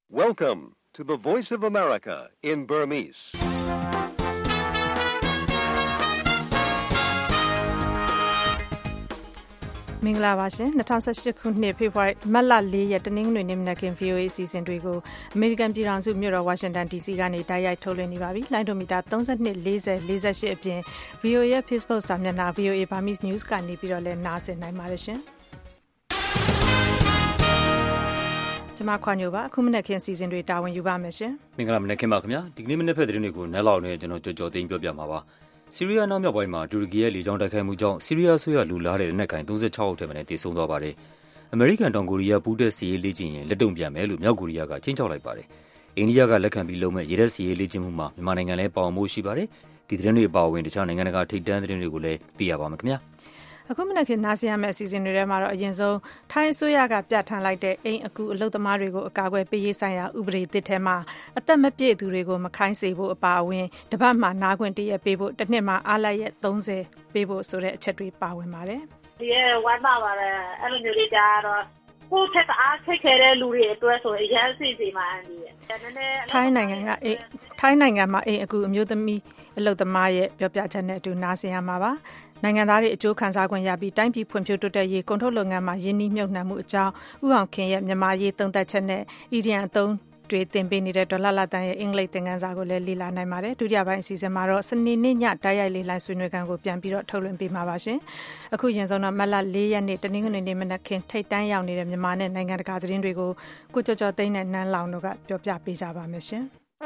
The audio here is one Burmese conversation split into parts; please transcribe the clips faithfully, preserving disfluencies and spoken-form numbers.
Welcome to the Voice of America in Burmese. ။မင်္ဂလာပါရှင်၂၀၁၈ခုနှစ်ဖေဖော်ဝါရီမတ်လ၄ရက်တနင်္ဂနွေနေ့မနက်ခင်း ဗွီအိုအေ အစီအစဉ်တွေကိုအမေရိကန်ပြည်ထောင်စုမြို့တော်ဝါရှင်တန် ဒီစီ ကနေတိုက်ရိုက်ထုတ်လွှင့်နေပါပြီ။လိုင်းဒိုမီတာသုံး၂ ၄၀ ၄၈ အပြင် ဗွီအိုအေရဲ့ Facebook စာမျက်နှာ ဗွီအိုအေ Burmese News ကနေပြီးတော့လည်းနားဆင်နိုင်ပါတယ်ရှင်။ကျမခွာညိုပါအခုမနက်ခင်းစီစဉ်တွေတာဝန်ယူပါမယ်ရှင်။မင်္ဂလာမနက်ခင်းပါခင်ဗျာ။ဒီကနေ့မနက်ဖက်သတင်းတွေကိုနက်လောက်နဲ့ကျွန်တော်ကြော်ကြော်သိမ်းပြောပြမှာပါ။ဆီးရီးယားနောက်မြောက်ပိုင်းမှာတူရကီရဲ့လေကြောင်းတိုက်ခိုက်မှုကြောင့်ဆီးရီးယားဆိုရလူလားတဲ့လက်နက်ကိုင်၃၆ဦးထက်မနည်းသေဆုံးသွားပါတယ်။အမေရိကန်တောင်ကိုရီးယားပူးတက်စီရေးလေ့ကျင့်ရင်လက်တုံပြန်မယ်လို့မြောက်ကိုရီးယားကချင်းချောက်လိုက်ပါတယ်။အိန္ဒိယကလက်ခံပြီးလုပ်မဲ့ရေတပ်စီရေးလေ့ကျင့်မှုမှာမြန်မာနိုင်ငံလည်းပါဝင်မှုရှိပါတယ်။ဒီသတင်းတွေအပါအဝင်တခြားနိုင်ငံတကာထိပ်တန်းသတင်းတွေကိုလည်းသိရပါမယ်ခင်ဗျာ။အခုမနက်ခင်းနားဆင်ရမယ့်အစီအစဉ်တွေထဲမှာတော့အရင်ဆုံးထိုင်းအစိုးရကပြဋ္ဌာန်းလိုက်တဲ့အိမ်အကူအလုပ်သမားတွေကိုအကာအကွယ်ပေးရေးဆိုင်ရာဥပဒေသစ်ထဲမှာအသက်မပြည့်သူတွေကိုမခိုင်းစေဖို့အပါအဝင်တပတ်မှနားခွင့်တရက်ပေးဖို့တစ်နှစ်မှအားလက်ရက်သုံးဆယ်ပေးဖို့ဆိုတဲ့အချက်တွေပါဝင်ပါတယ်။ဒီရဲ့ဝမ်းသာပါတယ်အဲ့လိုမျိုးတွေကြားတော့ကိုယ့်ထက်အားထိတ်ခဲ့တဲ့လူတွေအတွက်ဆိုအရင်စီစီမှအန်ဒီရဲ့ထိုင်းနိုင်ငံကအိမ်ထိုင်းနိုင်ငံမှာအိမ်အကူအမျိုးသမီးအလုပ်သမားရဲ့ပြောပြချက်နဲ့အတူနားဆင်ရမှာပါ။နိုင်ငံသားတွေအကျိုးခံစား권ရပြီးတိုင်းပြည်ဖွံ့ဖြိုးတိုးတက်ရေးကုန်ထုတ်လုပ်ငန်းမှာရင်းနှီးမြှုပ်နှံမှုအကြောင်းဥအောင်ခင်ရဲ့မြန်မာရေးသုံးသပ်ချက်နဲ့အီဒီယန်အသုံးတွေတင်ပေးနေတဲ့ဒေါ်လာလာတန်ရဲ့အင်္ဂလိပ်သင်ခန်းစာကိုလည်းလေ့လာနိုင်ပါတယ်ဒုတိယပိုင်းအစီအစဉ်မှာတော့စနေနေ့ညတိုက်ရိုက်လေ့လာဆွေးနွေးခန်းကိုပြန်ပြီးတော့ထုတ်လွှင့်ပေးမှာပါရှင်အခုရင်ဆုံးတော့မတ်လ၄ရက်နေ့တနင်္ဂနွေနေ့မနက်ခင်းထိပ်တန်းရောက်နေတဲ့မြန်မာနဲ့နိုင်ငံတကာသတင်းတွေကိုကိုကျော်ကျော်သိန်းနဲ့နန်းလောင်တို့ကပြောပြပေးကြပါမယ်ရှင်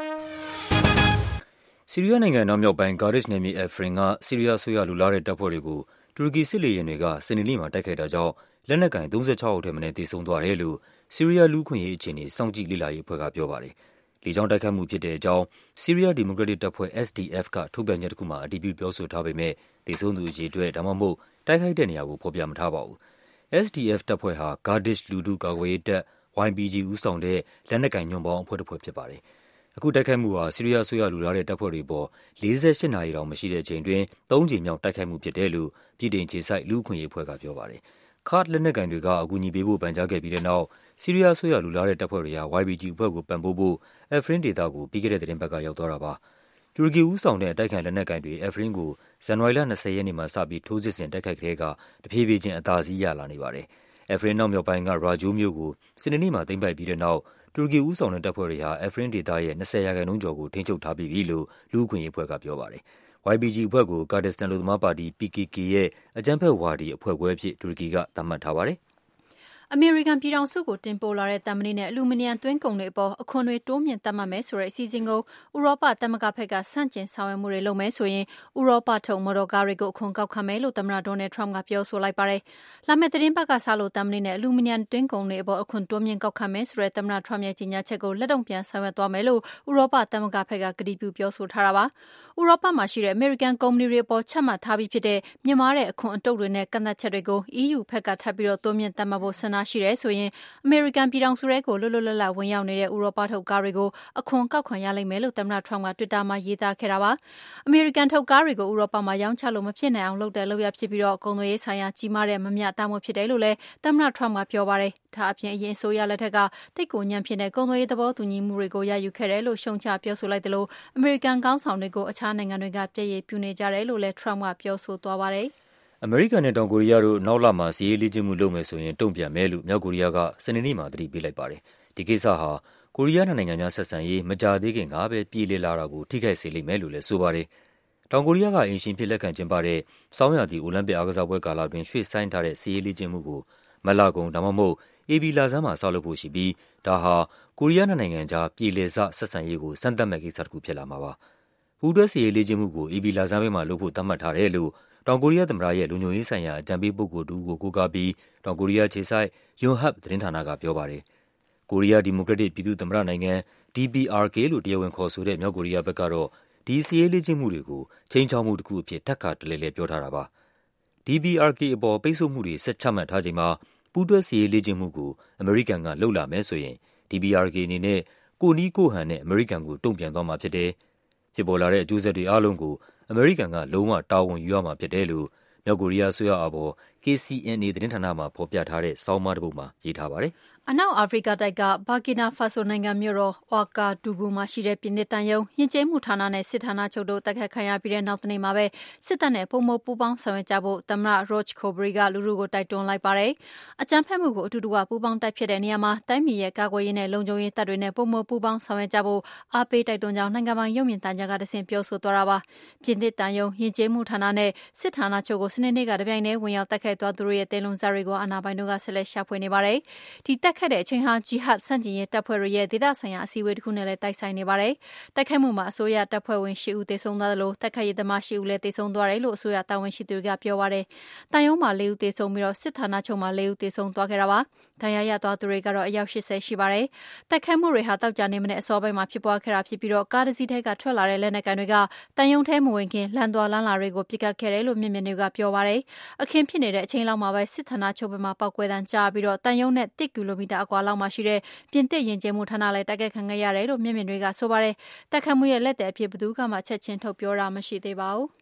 ဆီးရီးယားနိုင်ငံနောက်မြောက်ပိုင်းကာဒစ်နယ်မြေအဖရင်ကဆီးရီးယားဆိုရလူလားတဲ့တပ်ဖွဲ့တွေကိုတူရကီစစ်လေယာဉ်တွေကစနေနေ့မှာတိုက်ခိုက်တာကြောင့်လက်နက်ကင်၃၆ဦးထက်မနည်းသေဆုံးသွားတယ်လို့ဆီးရီးယားလူ့ခွင့်ရေးအခြေအနေစောင့်ကြည့်လေ့လာရေးအဖွဲ့ကပြောပါတယ်။လေကြောင်းတိုက်ခိုက်မှုဖြစ်တဲ့အကြောင်းဆီးရီးယားဒီမိုကရက်တစ်တပ်ဖွဲ့ S D F ကထုတ်ပြန်ချက်တစ်ခုမှာအတည်ပြုပြောဆိုထားပေမဲ့သေဆုံးသူအရေအတွက်ဒါမှမဟုတ်တိုက်ခိုက်တဲ့နေရာကိုဖော်ပြမထားပါဘူး။ S D F တပ်ဖွဲ့ဟာကာဒစ်လူထုကာကွယ်ရေးတပ် Y P G ဦးဆောင်တဲ့လက်နက်ကင်ညွန့်ပေါင်းအဖွဲ့တစ်ဖွဲ့ဖြစ်ပါတယ်။အခုတိုက်ခိုက်မှုဟာဆီးရီးယားဆိုရလူလားတဲ့တပ်ဖွဲ့တွေပေါ်၄၈နာရီတောင်မရှိတဲ့အချိန်တွင်၃ကြိမ်မြောက်တိုက်ခိုက်မှုဖြစ်တယ်လို့ပြည်ထောင်ခြေဆိုင်လူ့အခွင့်အရေးအဖွဲ့ကပြောပါတယ်။ကာ့ဒ်လက်နက်ကင်တွေကအကူအညီပေးဖို့ပန်ကြားခဲ့ပြီးတဲ့နောက်ဆီးရီးယားဆိုရလူလားတဲ့တပ်ဖွဲ့တွေဟာ Y P G အဖွဲ့ကိုပံ့ပိုးဖို့အဖရင်ဒေသကိုပြီးခဲ့တဲ့သတင်းပတ်ကရောက်သွားတာပါ။တူရကီဦးဆောင်တဲ့အတိုက်ခိုက်လက်နက်ကင်တွေအဖရင်ကိုဇန်နဝါရီလ၂၀ရက်နေ့မှာစပြီးထိုးစစ်ဆင်တိုက်ခိုက်ခဲ့ကတဖြည်းဖြည်းချင်းအသာစီးရလာနေပါတယ်။အဖရင်နောက်မြောက်ပိုင်းကရာဂျိုးမြို့ကိုစနေနေ့မှာသိမ်းပိုက်ပြီးတဲ့နောက်တူရကီဦးဆောင်တဲ့တပ်ဖွဲ့တွေဟာအဖရင်ဒေသရဲ့၂၀ရာခိုင်နှုန်းကျော်ကိုထိန်းချုပ်ထားပြီးပြီလို့လူ့အခွင့်အရေးအဖွဲ့ကပြောပါတယ်။ Y P G အဖွဲ့ကိုကာဒစ္စတန်လူသမားပါတီ P K K ရဲ့အကြမ်းဖက်ဝါဒီအဖွဲ့ခွဲအဖြစ်တူရကီကသတ်မှတ်ထားပါတယ်။အမေရိကန်ပြည်ထောင်စုကိုတင်ပို့လာတဲ့သံမဏိနဲ့အလူမီနီယံသွင်းကုန်တွေအပေါ်အခွန်တွေတိုးမြင့်သတ်မှတ်မယ်ဆိုတဲ့အစီအစဉ်ကိုဥရောပသမဂ္ဂဘက်ကဆန့်ကျင်ဆောင်ရွက်မှုတွေလုပ်မယ်ဆိုရင်ဥရောပထုတ်မော်တော်ကားတွေကိုအခွန်ကောက်ခံမယ်လို့သမ္မတဒေါ်နယ်ထရမ့်ကပြောဆိုလိုက်ပါတယ်။လာမယ့်သတင်းပတ်ကစလို့သံမဏိနဲ့အလူမီနီယံသွင်းကုန်တွေအပေါ်အခွန်တိုးမြင့်ကောက်ခံမယ်ဆိုတဲ့သမ္မတထရမ့်ရဲ့ကြေညာချက်ကိုလက်တုံ့ပြန်ဆောင်ရွက်သွားမယ်လို့ဥရောပသမဂ္ဂဘက်ကကတိပြုပြောဆိုထားတာပါ။ဥရောပမှာရှိတဲ့အမေရိကန်ကုမ္ပဏီတွေအပေါ်ချမှတ်ထားပြီးဖြစ်တဲ့မြင့်မားတဲ့အခွန်အတုပ်တွေနဲ့ကန့်သတ်ချက်တွေကို E U ဘက်ကထပ်ပြီးတော့တိုးမြင့်သတ်မှတ်ဖို့ဆန္ဒရှိတယ်ဆိုရင်အမေရိကန်ပြည်ထောင်စုတွေကိုလွတ်လွတ်လပ်လပ်ဝင်ရောက်နေတဲ့ဥရောပထုတ်ကားတွေကိုအခွန်ကောက်ခံရလိမ့်မယ်လို့သမ္မတထရမ့်က Twitter မှာရေးသားခဲ့တာပါ။အမေရိကန်ထုတ်ကားတွေကိုဥရောပမှာရောင်းချလို့မဖြစ်နိုင်အောင်လုပ်တဲ့လုပ်ရဖြစ်ပြီးတော့ကုန်သွယ်ရေးဆိုင်ရာကြီးမားတဲ့မမျှတမှုဖြစ်တယ်လို့လည်းသမ္မတထရမ့်ကပြောပါတယ်။ဒါအပြင်အရင်အစိုးရလက်ထက်ကတိတ်ကိုညံဖြစ်တဲ့ကုန်သွယ်ရေးသဘောတူညီမှုတွေကိုရယူခဲ့တယ်လို့ရှုံချပြောဆိုလိုက်တယ်လို့အမေရိကန်ခေါင်းဆောင်တွေကိုအခြားနိုင်ငံတွေကပြည့်ရည်ပြုနေကြတယ်လို့လည်းထရမ့်ကပြောဆိုသွားပါတယ်။အမေရိကန်နဲ့တောင်ကိုရီးယားတို့နောက်လမှာစီးရေးလေ့ကျင့်မှုလုပ်မယ်ဆိုရင်တုံ့ပြန်မယ်လို့မြောက်ကိုရီးယားကစနေနေ့မှာသတိပေးလိုက်ပါတယ်။ဒီကိစ္စဟာကိုရီးယားနိုင်ငံကြားဆက်ဆံရေးမကြာသေးခင်ကပဲပြေလည်လာတာကိုထိခိုက်စေလိမ့်မယ်လို့လည်းဆိုပါတယ်။တောင်ကိုရီးယားကအင်ရှင်ဖြစ်လက်ခံကျင်းပတဲ့ဆောင်းရာသီအိုလံပစ်အားကစားပွဲကာလတွင်ရွှေ့ဆိုင်းထားတဲ့စီးရေးလေ့ကျင့်မှုကိုမလကုံဒါမှမဟုတ်အေဘီလာဆန်းမှာဆောက်လုပ်ဖို့ရှိပြီးဒါဟာကိုရီးယားနိုင်ငံကြားပြေလည်စဆက်ဆံရေးကိုစမ်းသပ်မဲ့ကိစ္စတစ်ခုဖြစ်လာမှာပါ။ပူးတွဲစီးရေးလေ့ကျင့်မှုကိုအေဘီလာဆန်းဘက်မှာလုပ်ဖို့သတ်မှတ်ထားတယ်လို့တောင်ကိုရီးယားသမ္မတရဲ့လုံခြုံရေးဆိုင်ရာအကြံပေးပုဂ္ဂိုလ်တူကိုကိုးကားပြီးတောင်ကိုရီးယားခြေစိုက် Yonhap သတင်းဌာနကပြောပါတယ်။ကိုရီးယားဒီမိုကရက်တစ်ပြည်သူ့သမ္မတနိုင်ငံ D P R K လို့တရားဝင်ခေါ်ဆိုတဲ့မြောက်ကိုရီးယားဘက်ကတော့ဒီစီးရေးလေ့ကျင့်မှုတွေကိုချိန်ချောက်မှုတစ်ခုအဖြစ်ထပ်ခါတလဲလဲပြောထားတာပါ။ D P R K အပေါ်ပိတ်ဆို့မှုတွေဆက်ချမှတ်ထားချိန်မှာပူးတွဲစီးရေးလေ့ကျင့်မှုကိုအမေရိကန်ကလှုပ်လာမယ်ဆိုရင် D P R K အနေနဲ့ကိုနီးကိုဟန်နဲ့အမေရိကန်ကိုတုံ့ပြန်သွားမှာဖြစ်တယ်။ဖြစ်ပေါ်လာတဲ့အကျိုးဆက်တွေအားလုံးကိုအမေရိကန်ကလုံးဝတာဝန်ယူရမှာဖြစ်တယ်လို့မြောက်ကိုရီးယားအစိုးရအပေါ် K C N A သတင်းဌာနမှာဖော်ပြထားတဲ့ဆောင်းပါးတစ်ပုဒ်မှာရေးထားပါတယ်။အနောက်အာဖရိကတိုက်ကဘာကီနာဖာဆိုနိုင်ငံမြို့တော်ဝါကာဒူဂူမှာရှိတဲ့ပြင်သစ်တန်ယုံယဉ်ကျေးမှုဌာနနဲ့စစ်ဌာနချုပ်တို့တိုက်ခတ်ခံရပြီးတဲ့နောက်တနေ့မှာပဲစစ်တပ်နဲ့ပုံမပူးပေါင်းဆောင်ရွက်ကြဖို့သမ္မတ Roch Kabore ကလူလူကိုတိုက်တွန်းလိုက်ပါတယ်။အကြမ်းဖက်မှုကိုအတူတူကပူးပေါင်းတိုက်ဖြစ်တဲ့နေရာမှာတိုင်းပြည်ရဲ့ကာကွယ်ရေးနဲ့လုံခြုံရေးတပ်တွေနဲ့ပုံမပူးပေါင်းဆောင်ရွက်ကြဖို့အားပေးတိုက်တွန်းကြောင်းနိုင်ငံပိုင်ရုပ်မြင်သံကြားကတဆင့်ပြောဆိုသွားတာပါ။ပြင်သစ်တန်ယုံယဉ်ကျေးမှုဌာနနဲ့စစ်ဌာနချုပ်ကိုစနေနေ့ကတပြိုင်တည်းဝင်ရောက်တိုက်ခိုက်သွားသူတို့ရဲ့တဲလုံစားတွေကိုအာဏာပိုင်တို့ကဆက်လက်ရှာဖွေနေပါတယ်။ဒီတိုက်ခိုက်တဲ့အချိန်ဟာဂျီဟတ်ဆန့်ကျင်ရေးတပ်ဖွဲ့တွေရဲ့ဒေသဆိုင်ရာအစည်းအဝေးတစ်ခုနဲ့လည်းတိုက်ဆိုင်နေပါတယ်။တိုက်ခိုက်မှုမှာအစိုးရတပ်ဖွဲ့ဝင်၈ဦးသေဆုံးသွားသလိုတိုက်ခိုက်ရေးသမား၈ဦးလည်းသေဆုံးသွားတယ်လို့အစိုးရတာဝန်ရှိသူတွေကပြောပါတယ်။တန်ယုံမှာ၄ဦးသေဆုံးပြီးတော့စစ်ဌာနချုပ်မှာ၄ဦးသေဆုံးသွားခဲ့တာပါ။ဒဏ်ရာရသွားသူတွေကတော့အယောက်၈၀ရှိပါတယ်။တိုက်ခိုက်မှုတွေဟာတောက်ကြနေမနဲ့အစောပိုင်းမှာဖြစ်ပွားခဲ့တာဖြစ်ပြီးတော့ကားတစ်စီးထဲကထွက်လာတဲ့လက်နက်ကိုင်တွေကတန်ယုံထဲမဝင်ခင်လမ်းသွားလမ်းလာတွေကိုပစ်ခတ်ခဲ့တယ်လို့မျက်မြင်တွေကပြောပါတယ်။အခင်းဖြစ်နေတဲ့အချိန်လောက်မှာပဲစစ်ဌာနချုပ်ဘက်မှာပောက်ကွဲတံကြားပြီးတော့တန်ယုံနဲ့တစ်ကီလိုမီတာအကွာလောက်မှာရှိတဲ့ပြင်သစ်ယဉ်ကျေးမှုဌာနလည်းတိုက်ခိုက်ခံခဲ့ရတယ်လို့မျက်မြင်တွေကဆိုပါတယ်။တိုက်ခိုက်မှုရဲ့လက်သည်အဖြစ်ဘယ်သူမှချက်ချင်းထုတ်ပြောတာမရှိသေးပါဘူး။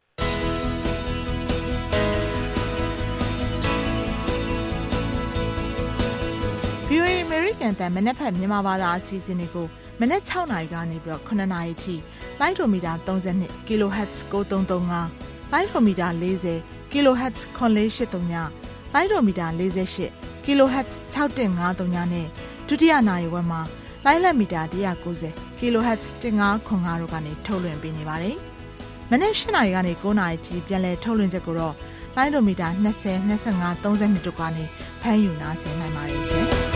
ဗွီအိုအေ American တန်မနက်ဖြန်မြန်မာဘာသာအစီအစဉ်တွေကိုမနက်၆နာရီကနေပြီးတော့ခုနှစ်နာရီထိလိုင်းဒိုမီတာ၃၂ kilohertz ၉၃၃၅လိုင်းဒိုမီတာ၄၀ kilohertz ခွန်လေး၈၃ညလိုင်းဒိုမီတာ၄၈ kilohertz ၆၁၅၃ညနဲ့ဒုတိယနာရီဝက်မှာလိုင်းလက်မီတာ၁၉၀ kilohertz ၁၅ခွန်၅တို့ကနေထုတ်လွှင့်ပေးနေပါတယ်။မနက်၈နာရီကနေ၉နာရီထိပြန်လည်ထုတ်လွှင့်ချက်ကိုတော့လိုင်းဒိုမီတာ၂၀ ၂၅ ၃၂တို့ကနေဖမ်းယူနားဆင်နိုင်ပါတယ်ရှင်။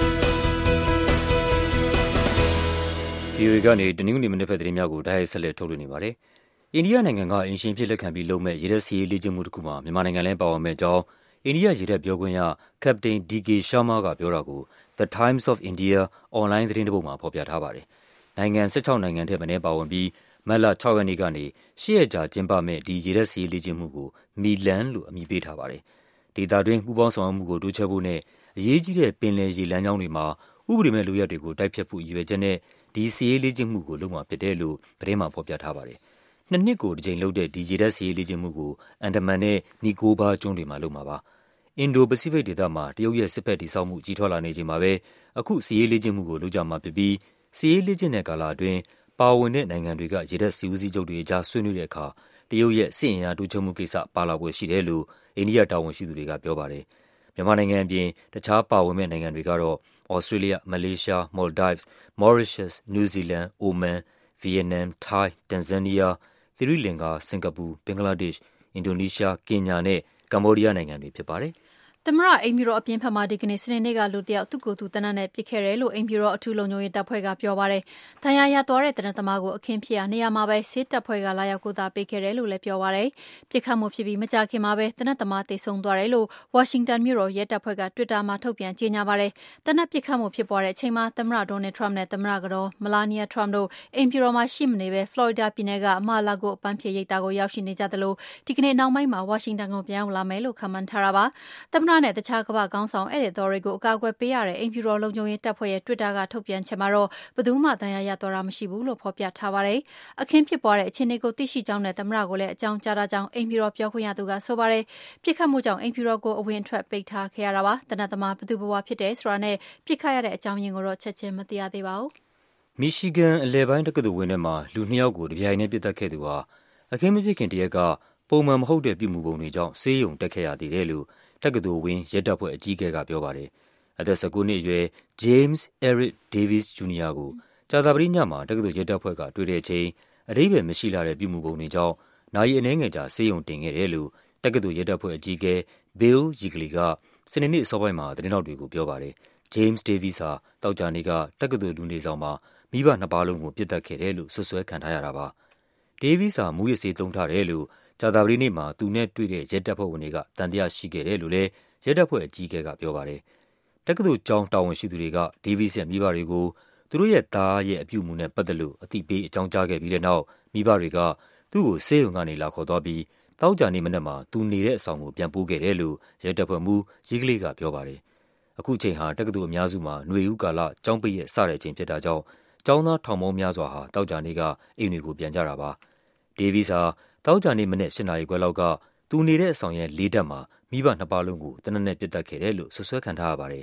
ဗီအိုအေကနေတနင်္ဂနွေမနက်ဖက်သတင်းများကိုတိုက်ရိုက်ဆက်လက်ထုတ်လွှင့်နေပါတယ်။အိန္ဒိယနိုင်ငံကအင်ရှင်ဖြစ်လက်ခံပြီးလုပ်မဲ့ရေတပ်စီရေးလေ့ကျင့်မှုတစ်ခုမှာမြန်မာနိုင်ငံလည်းပါဝင်မဲ့ကြောင်းအိန္ဒိယရေတပ်ပြောခွင့်ရ Captain ဒီ ကေ Sharma ကပြောတာကို The Times of India အွန်လိုင်းသတင်းတစ်ပုဒ်မှာဖော်ပြထားပါတယ်။နိုင်ငံ၁၆နိုင်ငံထက်မနည်းပါဝင်ပြီးမတ်လ၆ရက်နေ့ကနေ၈ရက်ကြာကျင်းပမဲ့ဒီရေတပ်စီရေးလေ့ကျင့်မှုကိုမီလန်လို့အမည်ပေးထားပါတယ်။ဒေသတွင်းပူးပေါင်းဆောင်ရွက်မှုကိုတိုးချဲ့ဖို့နဲ့အရေးကြီးတဲ့ပင်လယ်ရေလမ်းကြောင်းတွေမှာဥပဒေမဲ့လုပ်ရပ်တွေကိုတိုက်ဖျက်ဖို့ရည်ရွယ်ချက်နဲ့ဒီစီရေးလေ့ကျင့်မှုကိုလုပ်မှာဖြစ်တယ်လို့သတင်းမှာဖော်ပြထားပါတယ်။နှစ်နှစ်ကိုတစ်ကြိမ်လုပ်တဲ့ဒီရေတပ်စီရေးလေ့ကျင့်မှုကိုအန်ဒမန်နဲ့နီကိုဘာကျွန်းတွေမှာလုပ်မှာပါ။အင်ဒိုပစိဖိတ်ဒေသမှာတရုတ်ရဲ့စစ်ဖက်တည်ဆောက်မှုကြီးထွားလာနေချိန်မှာပဲအခုစီရေးလေ့ကျင့်မှုကိုလုပ်ကြမှာဖြစ်ပြီးစီရေးလေ့ကျင့်တဲ့ကာလအတွင်းပါဝင်တဲ့နိုင်ငံတွေကရေတပ်စီဦးစီးချုပ်တွေအကြားဆွေးနွေးတဲ့အခါတရုတ်ရဲ့စစ်အင်အားတိုးချဲ့မှုကိစ္စပါလာပွဲရှိတယ်လို့အိန္ဒိယတာဝန်ရှိသူတွေကပြောပါတယ်။မြန်မာနိုင်ငံအပြင်တခြားပါဝင်မဲ့နိုင်ငံတွေကတော့Australia, Malaysia, Maldives, Mauritius, New Zealand, Oman, Vietnam, Thai, Tanzania, Sri Lanka, Singapore, Bangladesh, Indonesia, Kenya နဲ့ Cambodia နိုင်ငံတွေဖြစ်ပါတယ်။သမ္မတအိမ်ဖြူတော်အပြင်ဘက်မှာဒီကနေ့စနေနေ့ကလူတစ်ယောက်သူ့ကိုယ်သူတနတ်နဲ့ပစ်ခဲ့တယ်လို့အိမ်ဖြူတော်အထူးလုံခြုံရေးတပ်ဖွဲ့ကပြောပါတယ်။ဒဏ်ရာရသွားတဲ့တနတ်သမားကိုအခင်းဖြစ်ရာနေရာမှာပဲစစ်တပ်ဖွဲ့ကလာရောက်ကိုသားပေးခဲ့တယ်လို့လည်းပြောပါတယ်။ပစ်ခတ်မှုဖြစ်ပြီးမကြာခင်မှာပဲတနတ်သမားတေဆုံးသွားတယ်လို့ဝါရှင်တန်မြို့တော်ရဲတပ်ဖွဲ့က Twitter မှာထုတ်ပြန်ကြေညာပါတယ်။တနတ်ပစ်ခတ်မှုဖြစ်ပေါ်တဲ့အချိန်မှာသမ္မတ Donald Trump နဲ့သမ္မတကတော် Melania Trump တို့အိမ်ဖြူတော်မှာရှိမနေပဲ Florida ပြည်နယ်က Mar-a-Lago အပန်းဖြေရိပ်သာကိုရောက်ရှိနေကြသလိုဒီကနေ့နောက်ပိုင်းမှာဝါရှင်တန်ကိုပြန်ရောက်လာမယ်လို့ခန့်မှန်းထားတာပါ။သမ္မတနဲ့တခြားကမ္ဘာခေါင်းဆောင်ဧည့်သည်တော်တွေကိုအကာအကွယ်ပေးရတဲ့အိမ်ဖြူတော်လုံခြုံရေးတပ်ဖွဲ့ရဲ့ Twitter ကထုတ်ပြန်ချက်မှာတော့ဘယ်သူမှဒဏ်ရာရသွားတာမရှိဘူးလို့ဖော်ပြထားပါတယ်။အခင်းဖြစ်ပွားတဲ့အခြေအနေကိုသိရှိကြောင်းနဲ့သမ္မတကိုလည်းအကြောင်းကြားတာကြောင့်အိမ်ဖြူတော်ပြောခွင့်ရသူကဆိုပါတယ်။ပြစ်ခတ်မှုကြောင့်အိမ်ဖြူတော်ကိုအဝင်အထွက်ပိတ်ထားခဲ့ရတာပါ။တနတ်သမားဘယ်သူဘဝဖြစ်တယ်ဆိုတာနဲ့ပြစ်ခတ်ရတဲ့အကြောင်းရင်းကိုတော့ချက်ချင်းမသိရသေးပါဘူး။မီရှီဂန်အလဲပိုင်းတက္ကသိုလ်ဝင်းထဲမှာလူနှစ်ယောက်ကိုတပြိုင်တည်းပစ်သတ်ခဲ့သူဟာအခင်းမဖြစ်ခင်တရက်ကပုံမှန်မဟုတ်တဲ့ပြုမှုပုံတွေကြောင့်ဆေးရုံတက်ခဲ့ရသေးတယ်လို့တက္ကသိုလ်ဝင်းရဲတပ်ဖွဲ့အကြီးအကဲကပြောပါတယ်။အသက်၁၉နှစ်အရွယ် James Eric Davis ဂျူနီယာကိုကြာသပတေးညမှာတက္ကသိုလ်ရဲတပ်ဖွဲ့ကတွေ့တဲ့အချိန်အဓိပ္ပာယ်မရှိလာတဲ့ပြုမှုပုံတွေကြောင့်နာရီအနည်းငယ်ကြာဆေးရုံတင်ခဲ့တယ်လို့တက္ကသိုလ်ရဲတပ်ဖွဲ့အကြီးအကဲ Bill Yeagley ကစနေနေ့အစောပိုင်းမှာသတင်းထောက်တွေကိုပြောပါတယ်။ James Davis ဟာတောက်ကြနေ့ကတက္ကသိုလ်လူနေဆောင်မှာမိဘနှစ်ပါးလုံးကိုပြစ်ဒဏ်ခဲ့တယ်လို့ဆွဆွဲခံထားရတာပါ။ Davis ဟာမူရစ်ဆေးသုံးထားတယ်လို့ကြာသပတေးနေ့မှာသူနဲ့တွေ့တဲ့ရဲတပ်ဖွဲ့ဝင်တွေကတန်တရားရှိခဲ့တယ်လို့လည်းရဲတပ်ဖွဲ့အကြီးအကဲကပြောပါတယ်။တက္ကသိုလ်ကျောင်းတာဝန်ရှိသူတွေက Davis ရဲ့မိဘတွေကိုသူတို့ရဲ့သားရဲ့အပြုအမူနဲ့ပတ်သက်လို့အသိပေးအကြောင်းကြားခဲ့ပြီးတဲ့နောက်မိဘတွေကသူ့ကိုဆေးရုံကနေလာခေါ်သွားပြီးတောက်ကြနေ့မနက်မှာသူနေတဲ့အဆောင်ကိုပြန်ပို့ခဲ့တယ်လို့ရဲတပ်ဖွဲ့မှူးရီကလေးကပြောပါတယ်။အခုချိန်ဟာတက္ကသိုလ်အများစုမှာຫນွေဦးကာလကျောင်းပိတ်ရက်စတဲ့အချိန်ဖြစ်တာကြောင့်ကျောင်းသားထောင်ပေါင်းများစွာဟာတောက်ကြနေ့ကအိမ်တွေကိုပြန်ကြတာပါ။ Davis ဟာတောက်ကြနေ့မနက်၈နာရီခွဲလောက်ကသူနေတဲ့အဆောင်ရဲ့လေးထပ်မှာမိဘနှစ်ပါးလုံးကိုတနက်နဲ့ပစ်တက်ခဲ့တယ်လို့ဆွဆွဲခံထားရပါတယ်။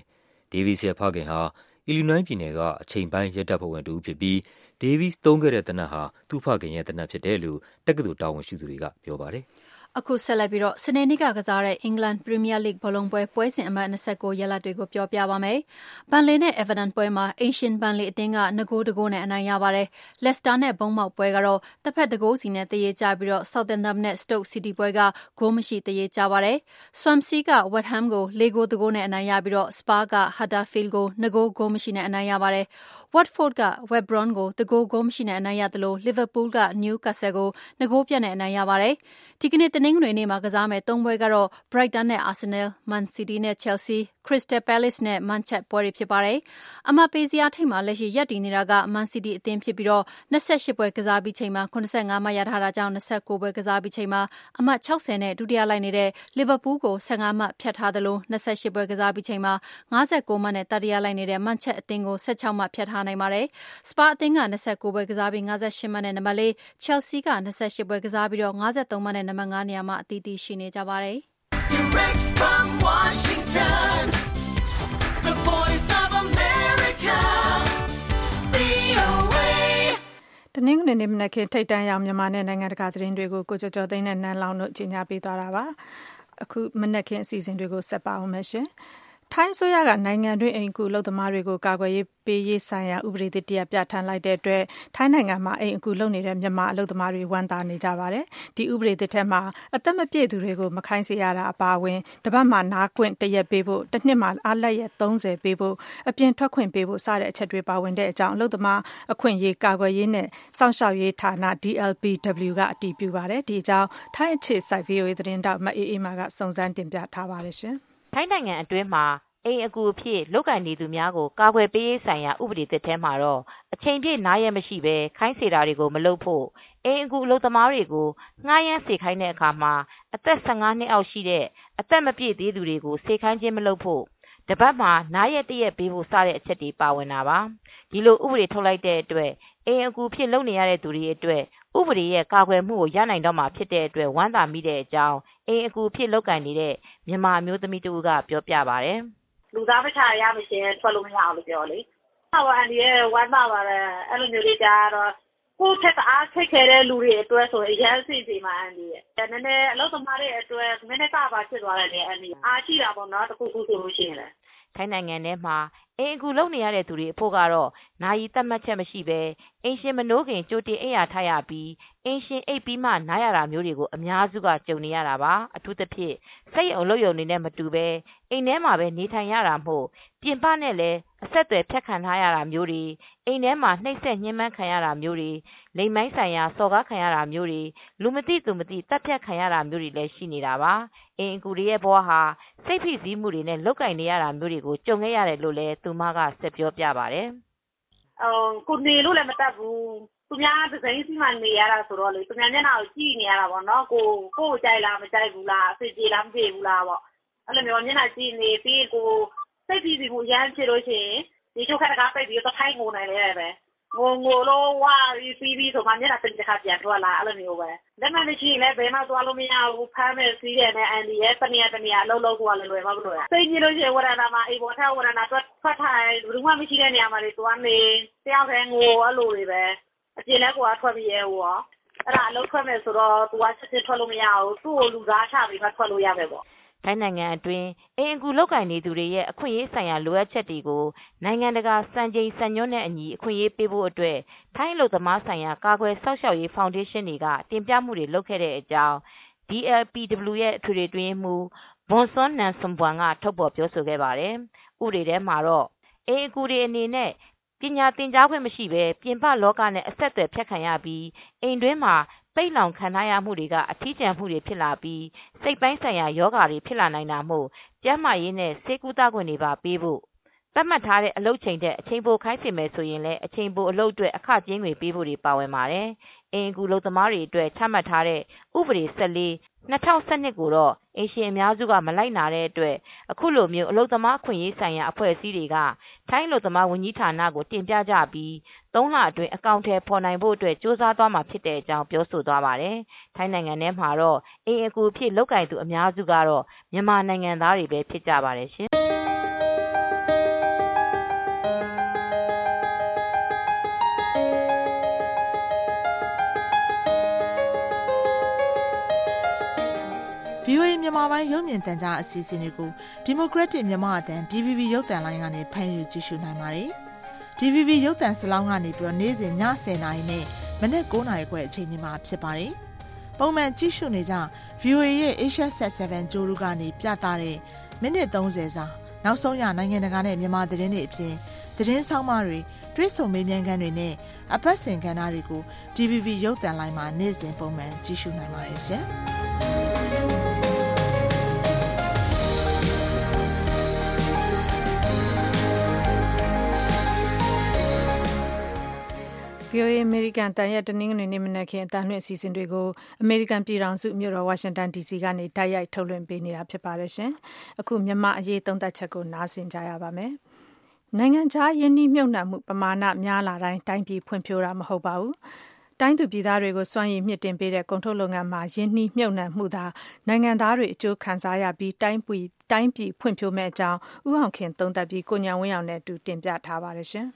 Davis ရဲ့ဖခင်ဟာ Illinois ပြည်နယ်ကအချိန်ပိုင်းရဲတပ်ဖွဲ့ဝင်တဦးဖြစ်ပြီး Davis သုံးခဲ့တဲ့သေနတ်ဟာသူ့ဖခင်ရဲ့သေနတ်ဖြစ်တယ်လို့တက္ကသိုလ်တာဝန်ရှိသူတွေကပြောပါတယ်။အခုဆက်လက်ပြီးတော့စနေနေ့ကကစားတဲ့ England Premier League ဘောလုံးပွဲပွဲစဉ်အမှတ်၂၉ရက်လက်တွေကိုပြောပြပါမယ်။ Burnley နဲ့ Everton ပွဲမှာ Ancient Burnley အသင်းကနှစ်ဂိုးတစ်ဂိုးနဲ့အနိုင်ရပါတယ်။ Leicester နဲ့ Bournemouth ပွဲကတော့တစ်ဖက်တစ်ဂိုးစီနဲ့သရေကျပြီးတော့ Southampton နဲ့ Stoke City ပွဲကဂိုးမရှိသရေကျပါတယ်။ Swansea က West Ham ကို၄ဂိုးတစ်ဂိုးနဲ့အနိုင်ရပြီးတော့ Spurs က Huddersfield ကိုနှစ်ဂိုးဂိုးမရှိနဲ့အနိုင်ရပါတယ်။ Watford က West Brom ကိုတစ်ဂိုးဂိုးမရှိနဲ့အနိုင်ရသလို Liverpool က Newcastle ကိုနှစ်ဂိုးပြတ်နဲ့အနိုင်ရပါတယ်။ ဒီကနေ့တနင်္ဂနွေနေ့မှာကစားမယ့်သုံးပွဲကတော့ Brighton နဲ့ Arsenal, Man City နဲ့ Chelsea, Crystal Palace နဲ့ Manchester ပွဲတွေဖြစ်ပါတယ်။အမှတ်ပေးဇယားထိပ်မှာလက်ရှိရပ်တည်နေတာက Man City အသင်းဖြစ်ပြီးတော့၂၈ပွဲကစားပြီးချိန်မှာ၇၅မှတ်ရထားတာကြောင့်၂၉ပွဲကစားပြီးချိန်မှာအမှတ်၆၀နဲ့ဒုတိယလိုက်နေတဲ့ Liverpool ကို၁၅မှတ်ဖြတ်ထားသလို၂၈ပွဲကစားပြီးချိန်မှာ၅၉မှတ်နဲ့တတိယလိုက်နေတဲ့ Manchester အသင်းကို၁၆မှတ်ဖြတ်ထားနိုင်ပါတယ်။ Spurs အသင်းက၂၉ပွဲကစားပြီး၅၈မှတ်နဲ့နံပါတ်၄, Chelsea က၂၈ပွဲကစားပြီးတော့၅၃မှတ်နဲ့နံပါတ်၅နေရာမှာအသီးသီးရှိနေကြပါတယ်။ Direct from Washington, the voice of America, ဗွီအိုအေတနင်္ဂနွေနေ့မနက်ခင်းထိပ်တန်းရောက်မြန်မာနဲ့နိုင်ငံတကာသတင်းတွေကိုကိုကျော်ကျော်သိန်းနဲ့နန်းလောင်တို့ကြီးညာပေးသွားတာပါ။အခုမနက်ခင်းအစီအစဉ်တွေကိုဆက်ပါအောင်မယ်ရှင်။ထိုင်းအစိုးရကနိုင်ငံတွင်းအိမ်ကူအလုပ်သမားတွေကိုကာကွယ်ပေးရေးဆိုင်ရာဥပဒေသစ်တရပ်ပြဋ္ဌာန်းလိုက်တဲ့အတွက်ထိုင်းနိုင်ငံမှာအိမ်အကူလုပ်နေတဲ့မြန်မာအလုပ်သမားတွေဝမ်းသာနေကြပါတယ်။ဒီဥပဒေသစ်ထဲမှာအသက်မပြည့်သူတွေကိုမခိုင်းစေရတာအပါအဝင်တပတ်မှာနားခွင့်တစ်ရက်ပေးဖို့တစ်နှစ်မှာအားလက်ရက်သုံးဆယ်ပေးဖို့အပြင်ထွက်ခွင့်ပေးဖို့စတဲ့အချက်တွေပါဝင်တဲ့အကြောင်းအလုပ်သမားအခွင့်အရေးကာကွယ်ရေးနဲ့စောင့်ရှောက်ရေးဌာန D L B W ကအတည်ပြုပါတယ်။ဒီအကြောင်းထိုင်းအခြေစိုက် V O A သတင်းတောက်မအေးအေးမာကစုံစမ်းတင်ပြထားပါတယ်ရှင်။ထိုင်းနိုင်ငံအတွင်းမှာအိမ်အကူအဖြစ်လုပ်ကိုင်နေသူများကိုကာကွယ်ပေးရေးဆိုင်ရာဥပဒေသစ်ထဲမှာတော့အချိန်ပြည့်နားရက်မရှိပဲခိုင်းစေတာတွေကိုမလုပ်ဖို့အိမ်အကူအလုပ်သမားတွေကိုငှားရမ်းစေခိုင်းတဲ့အခါမှာအသက်၁၅နှစ်အောက်ရှိတဲ့အသက်မပြည့်သေးသူတွေကိုစေခိုင်းခြင်းမလုပ်ဖို့တပတ်မှာနားရက်တစ်ရက်ပေးဖို့စတဲ့အချက်တွေပါဝင်တာပါ။ဒီလိုဥပဒေထုတ်လိုက်တဲ့အတွက်အိမ်အကူဖြစ်လုပ်နေရတဲ့သူတွေအတွက်ဥပဒေရဲ့ကာကွယ်မှုကိုရနိုင်တော့မှာဖြစ်တဲ့အတွက်ဝမ်းသာမိတဲ့အကြောင်းအိမ်အကူဖြစ်လုပ်ကိုင်နေတဲ့မြန်မာအမျိုးသမီးတဦးကပြောပြပါတယ်။လူသားမချရမရှင်ထွက်လို့မရအောင်လို့ပြောလေ။ဟောအန်ဒီရဲ့ဝမ်းသာပါတယ်အဲ့လိုမျိုးလေးကြားတော့ကိုယ့်ထက်အားထိတ်ခဲတဲ့လူတွေအတွက်ဆိုအရင်စီစီမှအန်ဒီရဲ့နည်းနည်းအလုပ်သမားတွေအတွက်နည်းနည်းကပါဖြစ်သွားတယ်လေအန်ဒီအားရှိတာပေါ့နော်တခုခုဆိုလို့ရှိရင်လေထိုင်းနိုင်ငံထဲမှာအိမ်အကူလုပ်နေရတဲ့သူတွေအဖို့ကတော့နာယီသတ်မှတ်ချက်မရှိပဲအိမ်ရှင်မနိုးခင်ကြိုတင်အိပ်ယာထားရပြီးအိမ်ရှင်အိပ်ပြီးမှနားရတာမျိုးတွေကိုအများစုကကြုံနေရတာပါအထူးသဖြင့်စိတ်အုံလုပ်ရုံနေနဲ့မတူပဲအိမ်ထဲမှာပဲနေထိုင်ရတာမို့ပြင်ပနဲ့လည်းအဆက်အသွယ်ဖြတ်ခံထားရတာမျိုးတွေအိမ်ထဲမှာနှိပ်စက်ညှဉ်းပန်းခံရတာမျိုးတွေလိမ်မိုင်းဆိုင်ရာစော်ကားခံရတာမျိုးတွေလူမသိသူမသိတပ်ဖြတ်ခံရတာမျိုးတွေလည်းရှိနေတာပါအိမ်အကူတွေရဲ့ဘဝဟာစိတ်ဖိစီးမှုတွေနဲ့လုတ်ကင်နေရတာမျိုးတွေကိုကြုံခဲ့ရတယ်လို့လည်းသူမကဆက်ပြောပြပါတယ်။အော်ကိုနေလို့လည်းမတတ်ဘူးသူများဒဇိန်စီမှနေရတာဆိုတော့လေသူများမျက်နှာကိုကြည့်နေရတာပေါ့နော်ကိုကိုကြိုက်လားမကြိုက်ဘူးလားအဖေပြေလားမပြေဘူးလားပေါ့အဲ့လိုမျိုးမျက်နှာကြည့်နေပြီးကိုစိတ်ပြီးပြီးကိုရမ်းဖြစ်လို့ရှိရင်ဒီချုပ်ခက်တကားပိတ်ပြီးတော့ထိုင်းငိုနိုင်တယ်ပဲငိုငိုလို့ဝါပြီးပြီးဆိုမှမျက်နှာတစ်ခါပြန်ထွက်လာအဲ့လိုမျိုးပဲလက်မှတ်မရှိရင်လည်းဘယ်မှသွားလို့မရဘူးဖမ်းမယ်စီးတယ်နဲ့အန်ဒီရဲ့တနေရာတနေရာလှုပ်လှုပ်ကိုလည်းလွယ်မလို့ရစိတ်ကြီးလို့ရှိရင်ဝရဏမှာအေးဘောထဝရဏထွက်ထွက်ထိုင်ဘူးမှမရှိတဲ့နေရာမှာတွေသွားနေတယောက်တည်းငိုအဲ့လိုတွေပဲအပြင်လည်းကိုကထွက်ပြီးရဲဟိုရောအဲ့ဒါအလုပ်ထွက်မယ်ဆိုတော့သူကချက်ချင်းထွက်လို့မရဘူးသူ့ကိုလူသားချပြီးမှထွက်လို့ရမယ်ပေါ့ထိုင်းနိုင်ငံအတွင်းအိမ်အကူလုပ်ကိုင်နေသူတွေရဲ့အခွင့်အရေးဆိုင်ရာလိုအပ်ချက်တွေကိုနိုင်ငံတကာစံချိန်စံညွှန်းနဲ့အညီအခွင့်အရေးပေးဖို့အတွက်ထိုင်းအလုပ်သမားဆိုင်ရာကာကွယ်စောင့်ရှောက်ရေးဖောင်ဒေးရှင်းတွေကတင်ပြမှုတွေလုပ်ခဲ့တဲ့အကြောင်း D L B W ရဲ့အထွေထွေအတွင်းရေးမှူးဘွန်စွန်နန်ဆွန်ဘွမ်ကထုတ်ဖော်ပြောဆိုခဲ့ပါတယ်။ဥပဒေထဲမှာတော့အိမ်အကူတွေအနေနဲ့ပညာသင်ကြားခွင့်မရှိဘဲပြင်ပလောကနဲ့အဆက်အသွယ်ဖြတ်ခံရပြီးအိမ်တွင်းမှာပိတ်လောင်ခံထားရမှုတွေကအထီးကျန်မှုတွေဖြစ်လာပြီးစိတ်ပိုင်းဆိုင်ရာယောဂါတွေဖြစ်လာနိုင်တာမို့ကျန်းမာရေးနဲ့ဆေးကုသခွင့်တွေပါပေးဖို့သတ်မှတ်ထားတဲ့အလုပ်ချိန်တဲ့အချိန်ပိုခိုင်းစေမယ်ဆိုရင်လည်းအချိန်ပိုအလုပ်အတွက်အခကြေးငွေပေးဖို့တွေပါဝင်ပါတယ်။အိမ်အကူလုပ်သမားတွေအတွက်ချမှတ်ထားတဲ့ဥပဒေ၁၄ ၂၀၁၂ကိုတော့အိမ်ရှင်အများစုကမလိုက်နာတဲ့အတွက်အခုလိုမျိုးအလုပ်သမားအခွင့်အရေးဆိုင်ရာအဖွဲ့အစည်းတွေကထိုင်းအလုပ်သမားဝန်ကြီးဌာနကိုတင်ပြကြပြီးသုံးလအတွင်းအကောင့်ထဲပေါ်နိုင်ဖို့အတွက်စ조사သွားမှာဖြစ်တဲ့အကြောင်းပြောဆိုသွားပါတယ်။ထိုင်းနိုင်ငံထဲမှာတော့အိမ်အကူအဖြစ်လုပ်ကိုင်သူအများစုကတော့မြန်မာနိုင်ငံသားတွေပဲဖြစ်ကြပါတယ်ရှင်။အေ မြန်မာပိုင်းရုပ်မြင်သံကြားအစီအစဉ်တွေကို Democratic မြန်မာအသံ D V B ရုပ်သံလိုင်းကနေဖမ်းယူကြည့်ရှုနိုင်ပါတယ်။ D V B ရုပ်သံစလောင်းကနေပြီးတော့နေ့စဉ်ညဆယ်နာရီနဲ့မနက်၉နာရီခွဲအချိန်ဒီမှာဖြစ်ပါတယ်။ပုံမှန်ကြည့်ရှုနေကြ V O A ရဲ့ Asia Set 7ကြိုးရူကနေပြသတဲ့မိနစ်သုံးဆယ်စာနောက်ဆုံးရနိုင်ငံတကာနဲ့မြန်မာသတင်းတွေအပြင်သတင်းဆောင်မတွေတွဲဆုံမေးမြန်းခန်းတွေနဲ့အပတ်စဉ်ကဏ္ဍတွေကို D V B ရုပ်သံလိုင်းမှာနေ့စဉ်ပုံမှန်ကြည့်ရှုနိုင်ပါတယ်ရှင်။ V O A အမေရိကန်တန်ရဲ့တနင်္ဂနွေနေ့မနက်ခင်းအတန်းလွှင့်အစီအစဉ်တွေကိုအမေရိကန်ပြည်ထောင်စုမြို့တော်ဝါရှင်တန် D C ကနေတိုက်ရိုက်ထုတ်လွှင့်ပေးနေတာဖြစ်ပါတယ်ရှင်။အခုမြန်မာအရေးသုံးသပ်ချက်ကိုနားဆင်ကြရပါမယ်။နိုင်ငံခြားယင်းနှိမ့်မြုပ်နှံမှုပမာဏများလာတိုင်းတိုင်းပြည်ဖွံ့ဖြိုးတာမဟုတ်ပါဘူး။တိုင်းသူပြည်သားတွေကိုစွမ်းရည်မြင့်တင်ပေးတဲ့ကုန်ထုတ်လုပ်ငန်းမှာယင်းနှိမ့်မြုပ်နှံမှုသာနိုင်ငံသားတွေအကျိုးခံစားရပြီးတိုင်းပြည်တိုင်းပြည်ဖွံ့ဖြိုးမဲ့အကြောင်းဦးအောင်ခင်သုံးသပ်ပြီးကိုညံဝင်းအောင်နဲ့အတူတင်ပြထားပါတယ်ရှင်။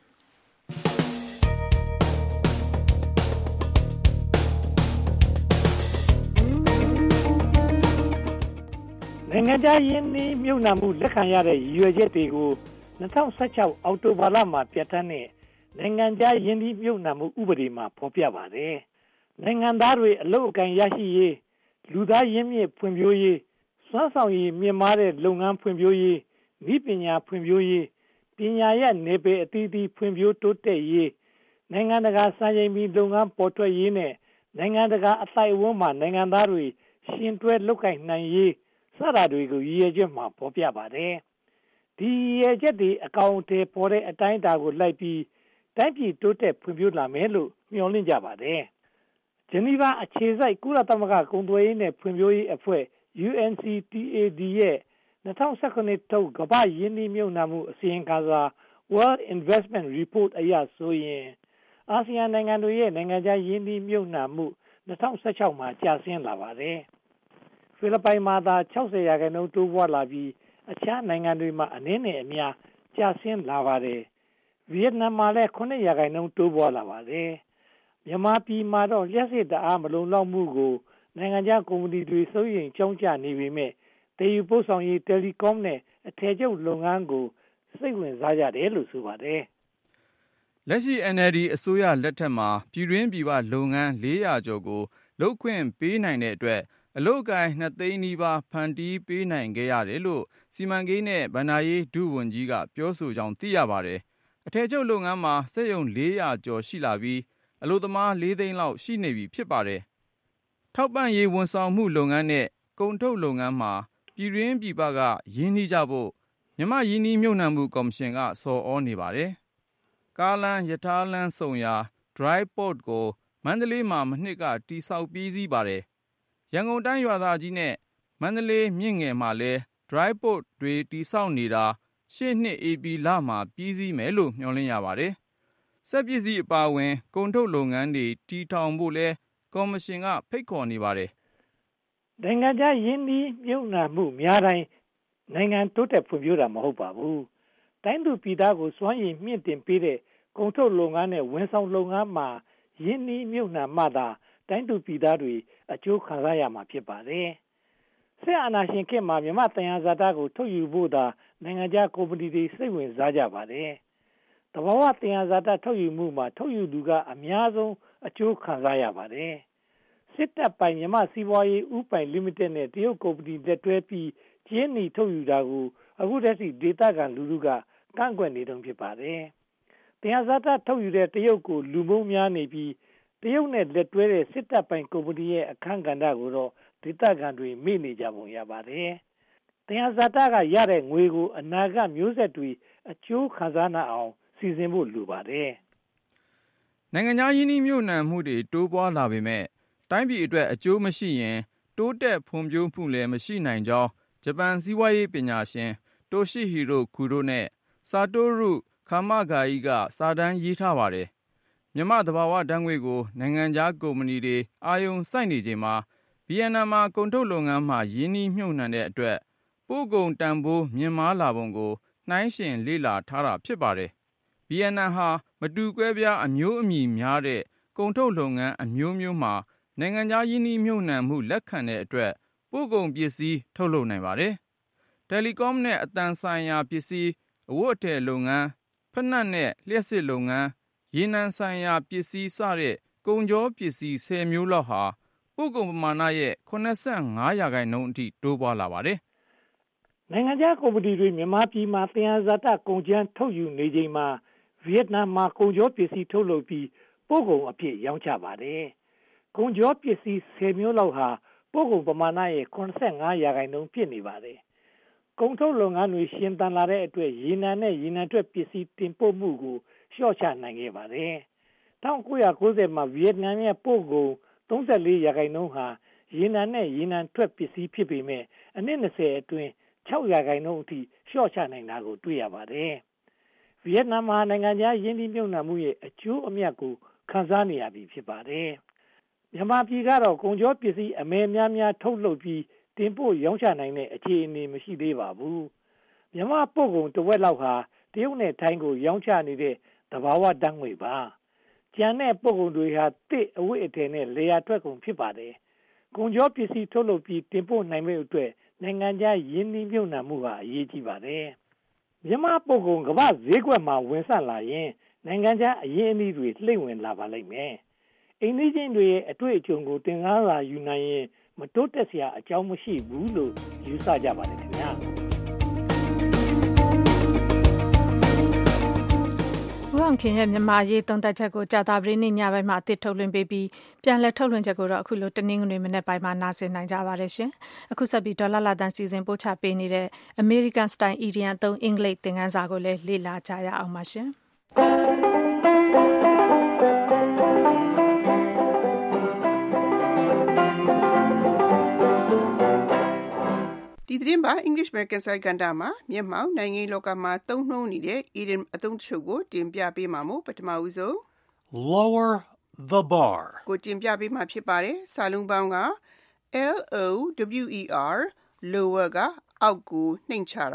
နိုင်ငံခြားယင်းနှိမ့်မြုပ်နှံမှုလက်ခံရတဲ့ရည်ရွယ်ချက်တွေကို၂၀၁၆အောက်တိုဘာလမှာပြဋ္ဌာန်းတဲ့နိုင်ငံခြားယင်းနှိမ့်မြုပ်နှံမှုဥပဒေမှာဖော်ပြပါတယ်။နိုင်ငံသားတွေအလုပ်အကိုင်ရရှိရေးလူသားရင်းမြစ်ဖွံ့ဖြိုးရေးစွမ်းဆောင်ရည်မြင့်မားတဲ့လုပ်ငန်းဖွံ့ဖြိုးရေးနည်းပညာဖွံ့ဖြိုးရေးပညာရပ်နယ်ပယ်အသီးသီးဖွံ့ဖြိုးတိုးတက်ရေးနိုင်ငံတကာစံချိန်မီလုပ်ငန်းပေါ်ထွက်ရေးနဲ့နိုင်ငံတကာအသိုက်အဝန်းမှာနိုင်ငံသားတွေရှင်တွဲလုပ်ကိုင်နိုင်ရေးစတာတွေကိုရည်ရွယ်ချက်မှာဖော်ပြပါတယ်။ဒီရည်ရွယ်ချက်တွေအကောင်အထည်ပေါ်တဲ့အတိုင်းအတာကိုလိုက်ပြီးတိုင်းပြည်တိုးတက်ဖွံ့ဖြိုးလာမယ်လို့မျှော်လင့်ကြပါတယ်။ဂျနီဗာအခြေစိုက်ကုလသမဂ္ဂကုန်သွယ်ရေးနဲ့ဖွံ့ဖြိုးရေးအဖွဲ့ U N C T A D ရဲ့၂၀၁၇ထုတ်ကမ္ဘာယင်းနှိမ့်မြုပ်နှံမှုအစီရင်ခံစာ World Investment Report အရဆိုရင်အာဆီယံနိုင်ငံတွေရဲ့နိုင်ငံခြားယင်းနှိမ့်မြုပ်နှံမှု၂၀၁၆မှာကျဆင်းလာပါတယ်။ဖိလစ်ပိုင်မှာသာ၆၀ရာခိုင်နှုန်းတိုးပွားလာပြီးအခြားနိုင်ငံတွေမှာအနည်းနဲ့အများကျဆင်းလာပါတယ်။ဗီယက်နမ်မှာလည်းခုနှစ်ရာခိုင်နှုန်းတိုးပွားလာပါတယ်။မြန်မာပြည်မှာတော့လျှပ်စစ်ဓာတ်အားမလုံလောက်မှုကိုနိုင်ငံခြားကုမ္ပဏီတွေစိုးရိမ်ကြောင်းကြနေပေမဲ့တည်ယူပို့ဆောင်ရေးတယ်လီကောနဲ့အထည်ချုပ်လုပ်ငန်းကိုစိတ်ဝင်စားကြတယ်လို့ဆိုပါတယ်။လက်ရှိ N L D အစိုးရလက်ထက်မှာပြည်တွင်းပြည်ပလုပ်ငန်းလေးရာကျော်ကိုလုပ်ခွင့်ပေးနိုင်တဲ့အတွက်အလုပ်အကိုင်နှစ်သိန်းနီးပါးဖန်တီးပေးနိုင်ခဲ့ရတယ်လို့စီမံကိန်းနဲ့ဘဏ္ဍာရေးဒုဝန်ကြီးကပြောဆိုကြောင်းသိရပါတယ်။အထည်ချုပ်လုပ်ငန်းမှာစက်ရုံလေးရာကျော်ရှိလာပြီးအလုပ်သမားလေးသိန်းလောက်ရှိနေပြီဖြစ်ပါတယ်။ထောက်ပံ့ရေးဝန်ဆောင်မှုလုပ်ငန်းနဲ့ကုန်ထုတ်လုပ်ငန်းမှာပြည်တွင်းပြည်ပကရင်းနှီးကြဖို့မြန်မာရင်းနှီးမြှုပ်နှံမှုကော်မရှင်ကဆော်ဩနေပါတယ်။ကားလမ်းရထားလမ်းဆုံရာ Dry Port ကိုမန္တလေးမှာမနှစ်ကတိဆောက်ပြီးစီးပါတယ်။ရန်ကုန်တိုင်းရွာသားကြီးနဲ့မန္တလေးမြင့်ငယ်မှာလည်း Dry Port တွေတိဆောက်နေတာရှေ့နှစ်ဧပြီလမှာပြီးစီးမယ်လို့မျှော်လင့်ရပါတယ်။စက်ပစ္စည်းအပါအဝင်ကုန်ထုတ်လုပ်ငန်းတွေတည်ထောင်ဖို့လဲကော်မရှင်ကဖိတ်ခေါ်နေပါတယ်။နိုင်ငံခြားယင်းနှိမ့်မြုပ်နှံမှုများတိုင်းနိုင်ငံတိုးတက်ဖွံ့ဖြိုးတာမဟုတ်ပါဘူး။တိုင်းသူပြည်သားကိုစွမ်းရည်မြင့်တင်ပေးတဲ့ကုန်ထုတ်လုပ်ငန်းနဲ့ဝန်ဆောင်လုပ်ငန်းမှာယင်းနှိမ့်မြုပ်နှံမှသာတိုင်းသူပြည်သားတွေအကျိုးခံစားရမှာဖြစ်ပါတယ်။ဆက်အာဏာရှင်ခေတ်မှာမြန်မာသယံဇာတကိုထုတ်ယူဖို့သာနိုင်ငံခြားကုမ္ပဏီတွေစိတ်ဝင်စားကြပါတယ်။တဘာဝသယံဇာတထုတ်ယူမှုမှာထုတ်ယူသူကအများဆုံးအကျိုးခံစားရပါတယ်။စစ်တပ်ပိုင်မြန်မာစီးပွားရေးဥပိုင်လိမိတက်နဲ့တရုတ်ကုမ္ပဏီလက်တွဲပြီးကျင်းနီထုတ်ယူတာကိုအခုတည်းကဒေသခံလူထုကကန့်ကွက်နေတုန်းဖြစ်ပါတယ်။သယံဇာတထုတ်ယူတဲ့တရုတ်ကိုလူမုန်းများနေပြီးတရုတ်နဲ့လက်တွဲတဲ့စစ်တပ်ပိုင်ကုမ္ပဏီရဲ့အခန်းကဏ္ဍကိုတော့ဒေသခံတွေမေ့နေကြပုံရပါတယ်။သယံဇာတကရတဲ့ငွေကိုအနာဂတ်မျိုးဆက်တွေအကျိုးခံစားနိုင်အောင်စီစဉ်ဖို့လိုပါတယ်။နိုင်ငံခြားယင်းနှိမ့်မြှုပ်နှံမှုတွေတိုးပွားလာပေမဲ့တိုင်းပြည်အတွက်အကျိုးမရှိရင်တိုးတက်ဖွံ့ဖြိုးမှုလည်းမရှိနိုင်ကြောင်းဂျပန်စီးပွားရေးပညာရှင်တိုရှိဟီရိုကူရိုနဲ့ဆာတိုရုခါမဂါယီကစာတမ်းရေးထားပါတယ်။မြန်မာသဘာဝဓာတ်ငွေ့ကိုနိုင်ငံခြားကုမ္ပဏီတွေအာရုံစိုက်နေချိန်မှာဗီယက်နမ်မှာကုန်ထုတ်လုပ်ငန်းမှာရင်းနှီးမြှုပ်နှံတဲ့အတွက်ပို့ကုန်တန်ဖိုးမြင့်မားလာပုံကိုနှိုင်းယှဉ်လေ့လာထားတာဖြစ်ပါတယ်။ဗီယက်နမ်ဟာမတူကွဲပြားအမျိုးအမည်များတဲ့ကုန်ထုတ်လုပ်ငန်းအမျိုးမျိုးမှာနိုင်ငံခြားယင်းနှီးမြှုပ်နှံမှုလက်ခံတဲ့အတွက်ပပို့ကုန်ပစ္စည်းထုတ်လုပ်နိုင်ပါတယ်။ တယ်လီကောမ်နဲ့အသံဆိုင်ရာပစ္စည်း၊အဝတ်အထည်လုပ်ငန်း၊ဖိနပ်နဲ့လျှပ်စစ်လုပ်ငန်း၊ရေနံဆိုင်ရာပစ္စည်းစတဲ့ကုန်ချောပစ္စည်းဆယ်မျိုးလောက်ဟာပို့ကုန်ပမာဏရဲ့၇၅ရာခိုင်နှုန်းအထိတိုးပွားလာပါတယ်။နိုင်ငံခြားကုမ္ပဏီတွေမြန်မာပြည်မှာသယံဇာတကုန်ကျန်းထုတ်ယူနေချိန်မှာဗီယက်နမ်မှာကုန်ချောပစ္စည်းထုတ်လုပ်ပြီးပို့ကုန်အဖြစ်ရောင်းချပါတယ်။ကုန်ချောပစ္စည်းဆယ်မျိုးလောက်ဟာပို့ကုန်ပမာဏရဲ့၇၅ရာခိုင်နှုန်းဖြစ်နေပါတယ်။ကုန်ထုတ်လုပ်ငန်းတွေရှင်သန်လာတဲ့အတွက်ရေနံနဲ့ရေနံထွက်ပစ္စည်းတင်ပို့မှုကိုလျှော့ချနိုင်ခဲ့ပါတယ်။၁၉၉၀မှာဗီယက်နမ်ရဲ့ပို့ကုန်၃၄ရာခိုင်နှုန်းဟာရေနံနဲ့ရေနံထွက်ပစ္စည်းဖြစ်ပေမဲ့အနည်း၂၀အတွင်း၆ရာခိုင်နှုန်းအထိလျှော့ချနိုင်တာကိုတွေ့ရပါတယ်။ဗီယက်နမ်မှာနိုင်ငံခြားယင်းနှိမ့်မြုပ်နှံမှုရဲ့အကျိုးအမြတ်ကိုခံစားနေရပြီဖြစ်ပါတယ်။မြန်မာပြည်ကတော့ကုန်ချောပစ္စည်းအမယ်များများထုတ်လုပ်ပြီးတင်ပို့ရောင်းချနိုင်တဲ့အခြေအနေမရှိသေးပါဘူး။မြန်မာပို့ကုန်တစ်ဝက်လောက်ဟာတရုတ်နဲ့ထိုင်းကိုရောင်းချနေတဲ့သဘာဝဓာတ်ငွေပါ။ကျန်တဲ့ပို့ကုန်တွေဟာတစ်အဝတ်အထည်နဲ့လေယာထွက်ကုန်ဖြစ်ပါတယ်။ကုန်ချောပစ္စည်းထုတ်လုပ်ပြီးတင်ပို့နိုင်မယ့်အတွက်နိုင်ငံခြားယင်းနှိမ့်မြုပ်နှံမှုဟာအရေးကြီးပါတယ်။မြန်မာပို့ကုန်ကမ္ဘာဈေးကွက်မှာဝင်ဆန့်လာရင်နိုင်ငံခြားအရင်းအနှီးတွေလှိမ့်ဝင်လာပါလိမ့်မယ်။အိမ်နီးချင်းတွေရဲ့အတွေ့အကြုံကိုသင်ခန်းစာယူနိုင်ရင်မတိုးတက်စရာအကြောင်းမရှိဘူးလို့ယူဆကြပါတယ်ခင်ဗျာ။ဦးအောင်ခင်ရဲ့မြန်မာရေးသုံးသပ်ချက်ကိုကြာသပတေးနေ့ညပိုင်းမှာအသစ်ထုတ်လွှင့်ပေးပြီးပြန်လည်ထုတ်လွှင့်ချက်ကိုတော့အခုလိုတနင်္ဂနွေမနေ့ပိုင်းမှာနားဆင်နိုင်ကြပါတယ်ရှင်။အခုဆက်ပြီးဒေါ်လာလာတန်စီစဉ်ပို့ချပေးနေတဲ့ American Style Idiom အသုံးအင်္ဂလိပ်သင်ခန်းစာကိုလည်းလေ့လာကြရအောင်ပါရှင်။ဒီသတင်းပါ English American Style ကဏ္ဍမှာမျက်မှောက်နိုင်ငံရေးလောကမှာသုံးနှုန်းနေတဲ့ idiom အသုံးတချို့ကိုတင်ပြပေးမှာမို့ပထမဦးဆုံး lower the bar ကိုတင်ပြပေးမှာဖြစ်ပါတယ်စာလုံးပေါင်းက L O W E R lower ကအောက်ကိုနှိမ်ချတာ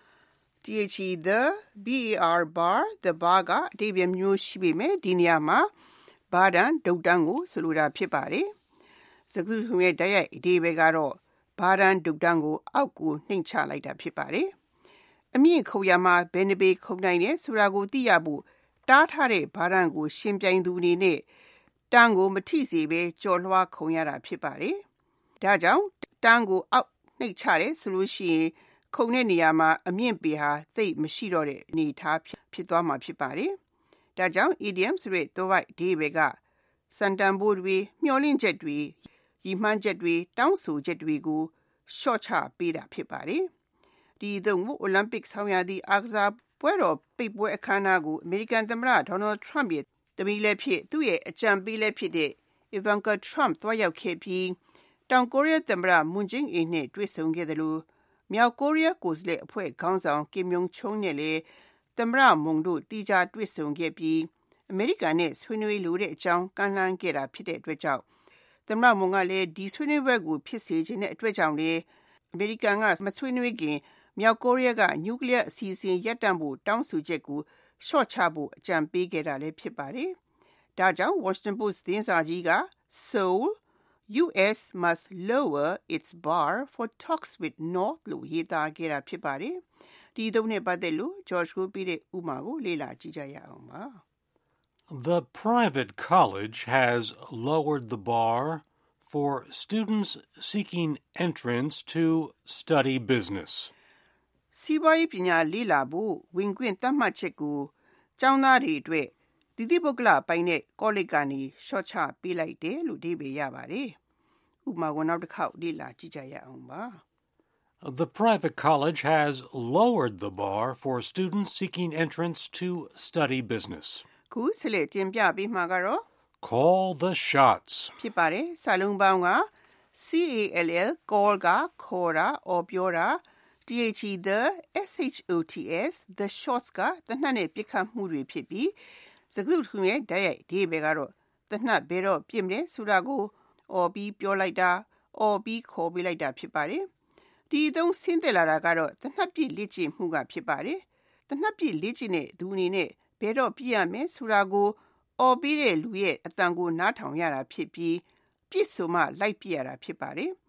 The the B A R bar the bar ကအဓိပ္ပာယ်မျိုးရှိပေမဲ့ဒီနေရာမှာဘာဒန်ဒုတ်တန်းကိုဆိုလိုတာဖြစ်ပါတယ်စကားစုရဲ့တိုက်ရိုက်အဓိပ္ပာယ်ကတော့ဘာဒန်ဒုတ်တန်းကိုအောက်ကိုနှိမ်ချလိုက်တာဖြစ်ပါတယ်။အမြင့်ခုံရမှာဘယ်နှပေခုံနိုင်လဲဆိုတာကိုသိရဖို့တားထားတဲ့ဘာဒန်ကိုရှင်ပြိုင်သူအနေနဲ့တန်းကိုမထိစေဘဲကြော်လွှားခုံရတာဖြစ်ပါတယ်။ဒါကြောင့်တန်းကိုအောက်နှိမ်ချတယ်ဆိုလို့ရှိရင်ခုံတဲ့နေရာမှာအမြင့်ပေဟာသိပ်မရှိတော့တဲ့အနေအထားဖြစ်သွားမှာဖြစ်ပါတယ်။ဒါကြောင့် idiom ဆိုတဲ့သွယ်ဝိုက်အဓိပ္ပာယ်ကစံတန်ဖိုးတွေမျှော်လင့်ချက်တွေရည်မှန်းချက်တွေတောင်းဆိုချက်တွေကိုရှော့ချပေးတာဖြစ်ပါတယ်။ဒီသုံးကို Olympic ဆောင်းရာသီအားကစားပွဲတော်ပိတ်ပွဲအခမ်းအနားကို American သမ္မတ Donald Trump ရဲ့သမီးလည်းဖြစ်သူ့ရဲ့အကြံပေးလည်းဖြစ်တဲ့ Ivanka Trump သွားရောက်ခဲ့ပြီးတောင်ကိုရီးယားသမ္မတ Moon Jae-in နဲ့တွေ့ဆုံခဲ့တယ်လို့မြောက်ကိုရီးယားကိုယ်စားလှယ်အဖွဲ့ခေါင်းဆောင် Kim Yong Chol နဲ့လည်းသမ္မတမုံတို့တီးခြားတွေ့ဆုံခဲ့ပြီးအမေရိကန်နဲ့ဆွေးနွေးလိုတဲ့အကြောင်းကမ်းလှမ်းခဲ့တာဖြစ်တဲ့အတွက်ကြောင့်သမ္မတမုံကလည်းဒီဆွေးနွေးပွဲကိုဖြစ်စေခြင်းတဲ့အတွက်ကြောင့်လည်းအမေရိကန်ကမဆွေးနွေးခင်မြောက်ကိုရီးယားကနျူကလ িয়ার အစီအစဉ်ရပ်တန့်ဖို့တောင်းဆိုချက်ကိုရှော့ချဖို့အကြံပေးခဲ့တာလည်းဖြစ်ပါတယ်။ဒါကြောင့် Washington Post သတင်းစာကြီးက Seoul U S must lower its bar for talks with North လို့ရေးသားခဲ့တာဖြစ်ပါတယ်။ဒီသုံးနဲ့ပတ်သက်လို့ George ကိုပြတဲ့ဥပမာကိုလေ့လာကြည့်ကြရအောင်ပါ။ The private college has lowered the bar for students seeking entrance to study business. စီးပွားရေးပညာလေ့လာဖို့ဝင်ခွင့်သတ်မှတ်ချက်ကိုကျောင်းသားတွေအတွက်ဒီတိပုဂ္ဂလပိုင်းနဲ့ကောလိပ်ကနေရှော့ချပေးလိုက်တယ်လို့အဓိပ္ပာယ်ရပါတယ်။ဥပမာကိုနောက်တစ်ခေါက်လေ့လာကြည့်ကြရအောင်ပါ။ The private college has lowered the bar for students seeking entrance to study business. ခုဆက်လက်တင်ပြပေးမှာကတော့ Call the shots ဖြစ်ပါတယ်စာလုံးပေါင်းက C A L L call ကခေါ်တာအော်ပြောတာ The the S H O T S the shots ကတနတ်နဲ့ပြစ်ခတ်မှုတွေဖြစ်ပြီးစကားစုတစ်ခုရဲ့တိုက်ရိုက်အဓိပ္ပာယ်ကတော့တနတ်ဘယ်တော့ပြစ်မလဲဆိုတာကိုအော်ပြီးပြောလိုက်တာအော်ပြီးခေါ်ပေးလိုက်တာဖြစ်ပါတယ်ဒီအသုံးဆင်းသက်လာတာကတော့တနတ်ပြစ်လေ့ကျင့်မှုကဖြစ်ပါတယ်တနတ်ပြစ်လေ့ကျင့်တဲ့သူအနေနဲ့ဘယ်တော့ပြစ်ရမယ်ဆိုတာကိုအော်ပြီးတဲ့လူရဲ့အတန်ကိုနားထောင်ရတာဖြစ်ပြီးပြစ်ဆိုမှလိုက်ပြစ်ရတာဖြစ်ပါတယ်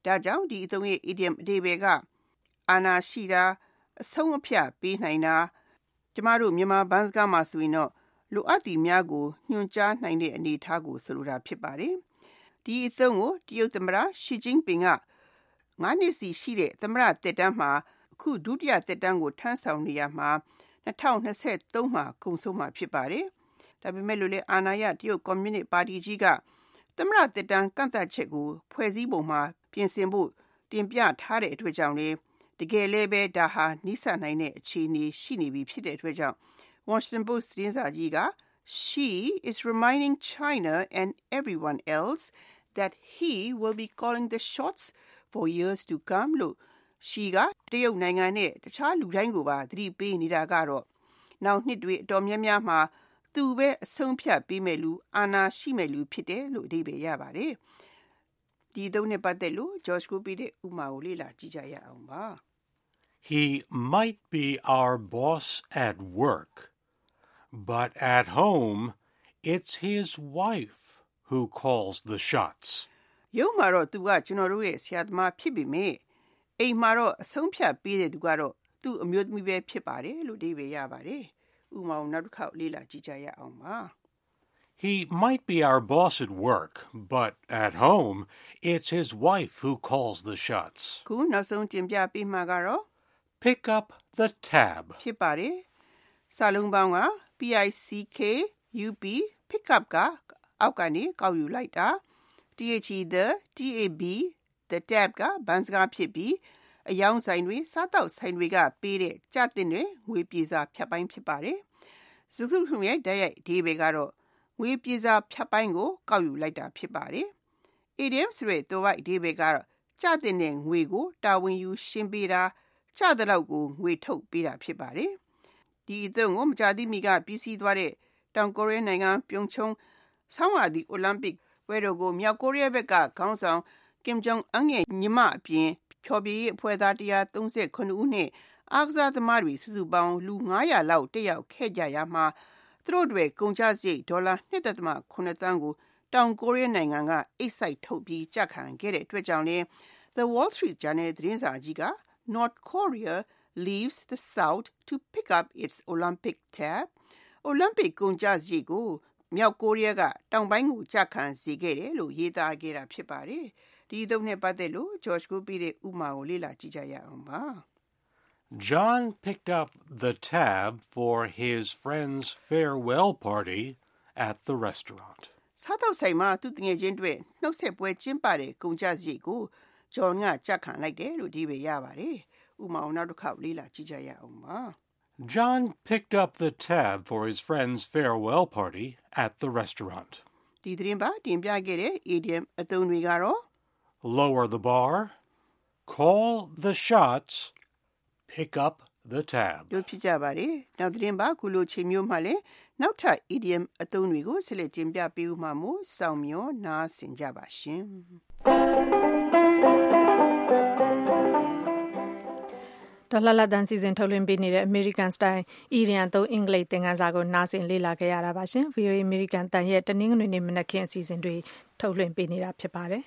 ဒါကြောင့်ဒီအသုံးရဲ့ idiom အဓိပ္ပာယ်ကအာဏာရှိတာအဆုံးအဖြတ်ပေးနိုင်တာကျမတို့မြန်မာဘန်းစကားမှာဆိုရင်တော့လိုအပ်သည်များကိုညွှန်ကြားနိုင်တဲ့အနေအထားကိုဆိုလိုတာဖြစ်ပါတယ်ဒီအသုံးကိုတရုတ်သမ္မတရှီကျင်းပင်ကငါးနှစ်စီရှိတဲ့သမ္မတတက်တန်းမှာအခုဒုတိယတက်တန်းကိုထမ်းဆောင်နေရမှာ၂၀၂၃မှာကုန်ဆုံးမှာဖြစ်ပါတယ်ဒါပေမဲ့လို့လေအာဏာရတရုတ်ကွန်မြူနစ်ပါတီကြီးကသမ္မတတက်တန်းကန့်သတ်ချက်ကိုဖွဲ့စည်းပုံမှာပြင်ဆင်ဖို့တင်ပြထားတဲ့အတွက်ကြောင့်လေတကယ်လည်းပဲဒါဟာနှိစက်နိုင်တဲ့အခြေအနေရှိနေပြီဖြစ်တဲ့အတွက်ကြောင့် Washington Post သတင်းစာကြီးက She is reminding China and everyone else that he will be calling the shots for years to come လို့ She ကတရုတ်နိုင်ငံနဲ့တခြားလူတိုင်းကိုပါသတိပေးနေတာကတော့နောက်နှစ်တွေအတော်များများမှာသူပဲအဆုံးဖြတ်ပေးမယ်လူအာဏာရှိမယ်လူဖြစ်တယ်လို့အဓိပ္ပာယ်ရပါတယ်ဒီတော့နဲ့ပတ်သက်လို့ George ကိုပြီးတဲ့ဥမာကိုလေ့လာကြည့်ကြရအောင်ပါ He might be our boss at work, but at home, it's his wife who calls the shots. ရုံးမှာတော့သူကကျွန်တော်တို့ရဲ့ဆရာသမားဖြစ်ပေမဲ့အိမ်မှာတော့အဆုံးဖြတ်ပေးတဲ့သူကတော့သူ့အမျိုးသမီးပဲဖြစ်ပါတယ်လို့အဓိပ္ပာယ်ရပါတယ်ဥပမာကိုနောက်တစ်ခေါက်လေ့လာကြည့်ကြရအောင်ပါ He might be our boss at work, but at home, it's his wife who calls the shots. ခုနောက်ဆုံးတင်ပြပေးမှာကတော့ Pick up the tab. ဖြစ်ပါတယ်စာလုံးပေါင်းက P I C K U P pick up ကအောက်ကနေကောက်ယူလိုက်တာ T H E the T A B the tab ကဘန်းစကားဖြစ်ပြီးအယောင်ဆိုင်တွေစားတောက်ဆိုင်တွေကပေးတဲ့ကြတဲ့တွေငွေပြေစာဖြတ်ပိုင်းဖြစ်ပါတယ်စစုထုံရဲ့ဓာတ်ရိုက်ဒီဘေကတော့ငွေပြေစာဖြတ်ပိုင်းကိုကောက်ယူလိုက်တာဖြစ်ပါတယ် idiom ဆိုတဲ့ตัวဝိုက်ဒီဘေကတော့ကြတဲ့ငွေကိုတာဝန်ယူရှင်းပေးတာကြတဲ့လောက်ကိုငွေထုတ်ပေးတာဖြစ်ပါတယ်ဒီအသုံးကိုမကြာသေးမီကပြီးစီးသွားတဲ့တောင်ကိုရီးယားနိုင်ငံပြုံချုံဆောင်းရာသီအိုလံပစ်ပွဲတော်ကိုမြောက်ကိုရီးယားဘက်ကခေါင်းဆောင်ကင်ဂျုံအန်ရဲ့ညီမအပြင်ဖျော်ဖြေရေးအဖွဲ့သားone thirty-sevenဦးနဲ့အားကစားသမားတွေစုစုပေါင်းလူfive hundredလောက်တက်ရောက်ခဲ့ကြရမှာသူတို့တွေကုန်ကျစရိတ်ဒေါ်လာtwo point sevenသန်းကိုတောင်ကိုရီးယားနိုင်ငံကအိတ်စိုက်ထုတ်ပြီးကြက်ခံခဲ့တဲ့အတွက်ကြောင့်လေ The Wall Street Journal သတင်းစာကြီးက North Korea leaves the South to pick up its Olympic tab. Olympic ကုန်ကျစရိတ်ကိုမြောက်ကိုရီးယားကတောင်ပိုင်းကိုကြက်ခံစေခဲ့တယ်လို့ရေးသားခဲ့တာဖြစ်ပါတယ်ဒီသုံးနဲ့ပတ်သက်လို့ George ကိုပြီးတဲ့ဥမာကိုလေ့လာကြည့်ကြရအောင်ပါ John picked up the tab for his friend's farewell party at the restaurant. စားတော့ဆိုင်မှာသူတငယ်ချင်းတွေနှုတ်ဆက်ပွဲကျင်းပတဲ့ကုန်ကျစရိတ်ကို John ကကြက်ခံလိုက်တယ်လို့ဒီပဲရပါတယ်ဥမာနောက်တစ်ခေါက်လေ့လာကြည့်ကြရအောင်ပါ John picked up the tab for his friend's farewell party at the restaurant. ဒီသတင်းပါတင်ပြခဲ့တဲ့ idiom အသုံးတွေကတော့ Lower the bar, call the shots, pick up the tab. တို့ဖြစ်ကြပါတယ်နောက်သတင်းပါခုလိုချိန်မျိုးမှလည်းနောက်ထပ် idiom အသုံးတွေကိုဆက်လက်တင်ပြပေးဦးမှာမို့စောင့်မျှော်နားဆင်ကြပါရှင်ဒေါ်လာလာတန်စီစဉ်ထုတ်လွှင့်ပေးနေတဲ့ American Style အီရန်သုံးအင်္ဂလိပ်သင်ခန်းစာကိုနားဆင်လေ့လာခဲ့ရတာပါရှင် V O A American တန်ရဲ့တနင်္ဂနွေနေ့မနက်ခင်းအစီအစဉ်တွေထုတ်လွှင့်ပေးနေတာဖြစ်ပါတယ်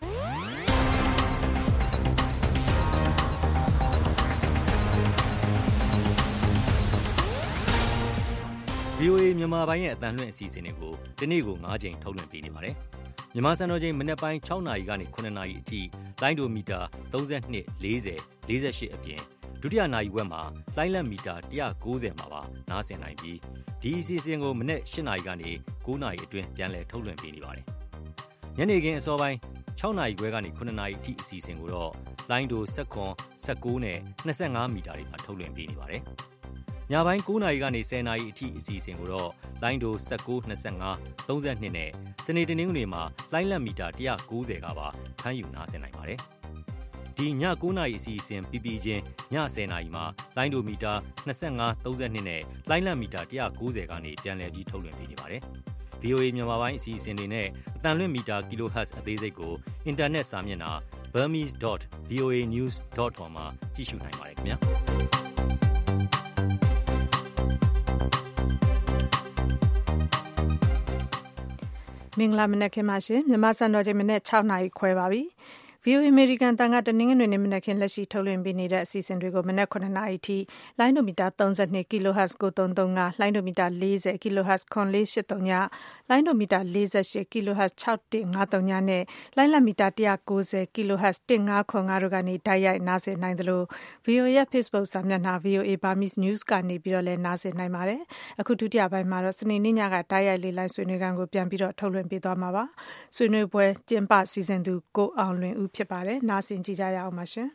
V O A မြန်မာပိုင်းရဲ့အတန်လွှင့်အစီအစဉ်တွေကိုဒီနေ့ကိုfiveကြိမ်ထုတ်လွှင့်ပေးနေပါတယ်။မြန်မာစံတော်ချိန်မနက်ပိုင်းsixနာရီကနေsevenနာရီအထိလိုင်းဒိုမီတာthirty-two, forty, forty-eightအပြင်ဒုတိယနာရီဝက်မှာလိုင်းလတ်မီတာone ninetyမှာပါနားဆင်နိုင်ပြီးဒီအစီအစဉ်ကိုမနက်eightနာရီကနေnineနာရီအတွင်းပြန်လည်ထုတ်လွှင့်ပေးနေပါတယ်။ညနေခင်းအစောပိုင်းsixနာရီခွဲကနေsevenနာရီအထိအစီအစဉ်ကိုတော့လိုင်းဒိုeleven, nineteenနဲ့twenty-fiveမီတာတွေမှာထုတ်လွှင့်ပေးနေပါတယ်။ညပိုင်းnineနာရီကနေtenနာရီအထိအစီအစဉ်ကိုတော့လိုင်းဒိုnineteen, twenty-five, thirty-twoနဲ့စနေတနင်္ဂနွေမှာလိုင်းလတ်မီတာone ninetyကပါဖမ်းယူနားဆင်နိုင်ပါတယ်။ဒီညnineနာရီအစီအစဉ်ပြီးပြီးချင်းညtenနာရီမှာလိုင်းဒိုမီတာtwenty-five, thirty-twoနဲ့လိုင်းလတ်မီတာone ninetyကနေပြန်လည်ပြီးထုတ်လွှင့်ပေးနေပါတယ်။ V O A မြန်မာပိုင်းအစီအစဉ်တွေနဲ့အတန်လွှင့်မီတာ kilohertz အသေးစိတ်ကိုအင်တာနက်စာမျက်နှာ burmese dot v o a news dot com မှာကြည့်ရှုနိုင်ပါတယ်ခင်ဗျာ။မင်္ဂလာမနက်ခင်းပါရှင်မြန်မာစံတော်ချိန်မနေ့sixနာရီခွဲပါပြီဗီအိုအေ အမေရိကန်အသံကတနင်္ဂနွေနေ့မနက်ခင်းလက်ရှိထုတ်လွှင့်ပေးနေတဲ့အစီအစဉ်တွေကိုမနက်ခုနှစ်နာရီထိလိုင်းဒိုမီတာသုံး၂ kHz ကိုသုံးသုံး၅လိုင်းဒိုမီတာ၄၀ kHz ခွန်လေးရှစ်သုံးညလိုင်းဒိုမီတာ၄၈ kHz ၆တစ်ငါးသုံးညနဲ့လိုင်းလမီတာ၁၉၀ kHz တစ်ငါးခွန်၅တို့ကနေတိုက်ရိုက်နားဆင်နိုင်သလို ဗီအိုအေ ရဲ့ Facebook စာမျက်နှာ ဗီအိုအေ Burmese News ကနေပြီးတော့လည်းနားဆင်နိုင်ပါတယ်အခုဒုတိယပိုင်းမှာတော့စနေနေ့ညကတိုက်ရိုက်လေးလိုင်းဆွေးနွေးခန်းကိုပြန်ပြီးတော့ထုတ်လွှင့်ပေးသွားမှာပါဆွေးနွေးပွဲကျင်းပစီစဉ်သူကိုအောင်လွင်ဦးဖြစ်ပါတယ်နားဆင်ကြည့်ကြရအောင်ပါရှင်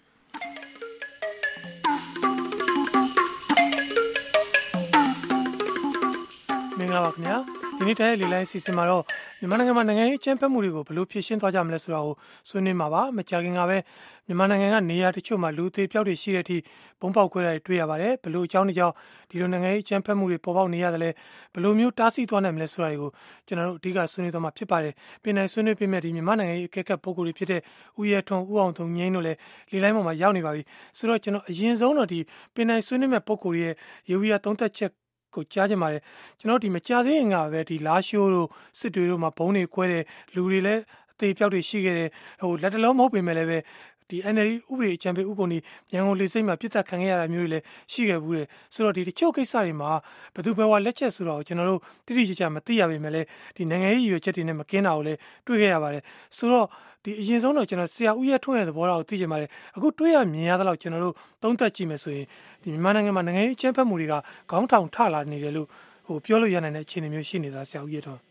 မင်္ဂလာပါခင်ဗျာဒီနေ့တိုင်းလေးလိုင်းစီစဉ်မှာတော့မြန်မာနိုင်ငံမှာနိုင်ငံရေးအကြမ်းဖက်မှုတွေကိုဘယ်လိုဖြေရှင်းသွားကြမလဲဆိုတာကိုဆွေးနွေးမှာပါမကြာခင်ကပဲမြန်မာနိုင်ငံကနေရာတချို့မှာလူသေးပြောက်တွေရှိတဲ့အထိဘုံပေါက်ခွဲတာတွေတွေ့ရပါတယ်ဘယ်လိုအကြောင်းတွေကြောင့်ဒီလိုနိုင်ငံရေးအကြမ်းဖက်မှုတွေပေါ်ပေါက်နေရတယ်လဲဘယ်လိုမျိုးတားဆီးသွားနိုင်မလဲဆိုတာတွေကိုကျွန်တော်တို့အဓိကဆွေးနွေးသွားမှာဖြစ်ပါတယ်ပြင်နိုင်ဆွေးနွေးပြမယ့်ဒီမြန်မာနိုင်ငံရေးအကဲခတ်ပုဂ္ဂိုလ်တွေဖြစ်တဲ့ဦးရဲထွန်းဦးအောင်သူငိမ့်တို့လည်းလေးလိုင်းပေါ်မှာရောက်နေပါပြီဆိုတော့ကျွန်တော်အရင်ဆုံးတော့ဒီပြင်နိုင်ဆွေးနွေးမဲ့ပုဂ္ဂိုလ်ရဲ့ရေဝီယာသုံးသက်ချက်ကိုကြားချင်ပါတယ်ကျွန်တော်ဒီမကြသေးရင်ကပဲဒီလာရှိုးတို့စစ်တွေတို့မှာဘုံတွေခွဲတယ်လူတွေလည်းအသေးပြောက်တွေရှိခဲ့တယ်ဟိုလက်တလုံးမဟုတ်ပေမဲ့လည်းပဲဒီ N L D ဥပဒေအကြံပေးဥပုံကြီးရန်ကုန်လေစိတ်မှာပြစ်တက်ခံခဲ့ရတာမျိုးတွေလည်းရှိခဲ့ဘူးတယ်ဆိုတော့ဒီတချို့ကိစ္စတွေမှာဘယ်သူဘယ်ဝါလက်ချက်ဆိုတော့ကျွန်တော်တို့တိတိကျကျမသိရပေမဲ့လည်းဒီနိုင်ငံရေးရွေချက်တွေနဲ့မကင်းတာကိုလည်းတွေ့ခဲ့ရပါတယ်ဆိုတော့ဒီအရင်ဆုံးတော့ကျွန်တော်ဆရာဦးရဲထွန်းရဲ့သဘောထားကိုသိချင်ပါတယ်အခုတွေ့ရမြင်ရသလောက်ကျွန်တော်တို့သုံးသပ်ကြည့်မယ်ဆိုရင်ဒီမြန်မာနိုင်ငံမှာနိုင်ငံရေးအကြမ်းဖက်မှုတွေကခေါင်းထောင်ထလာနေတယ်လို့ဟိုပြောလို့ရနိုင်တဲ့အခြေအနေမျိုးရှိနေတာဆရာဦးရဲထွန်း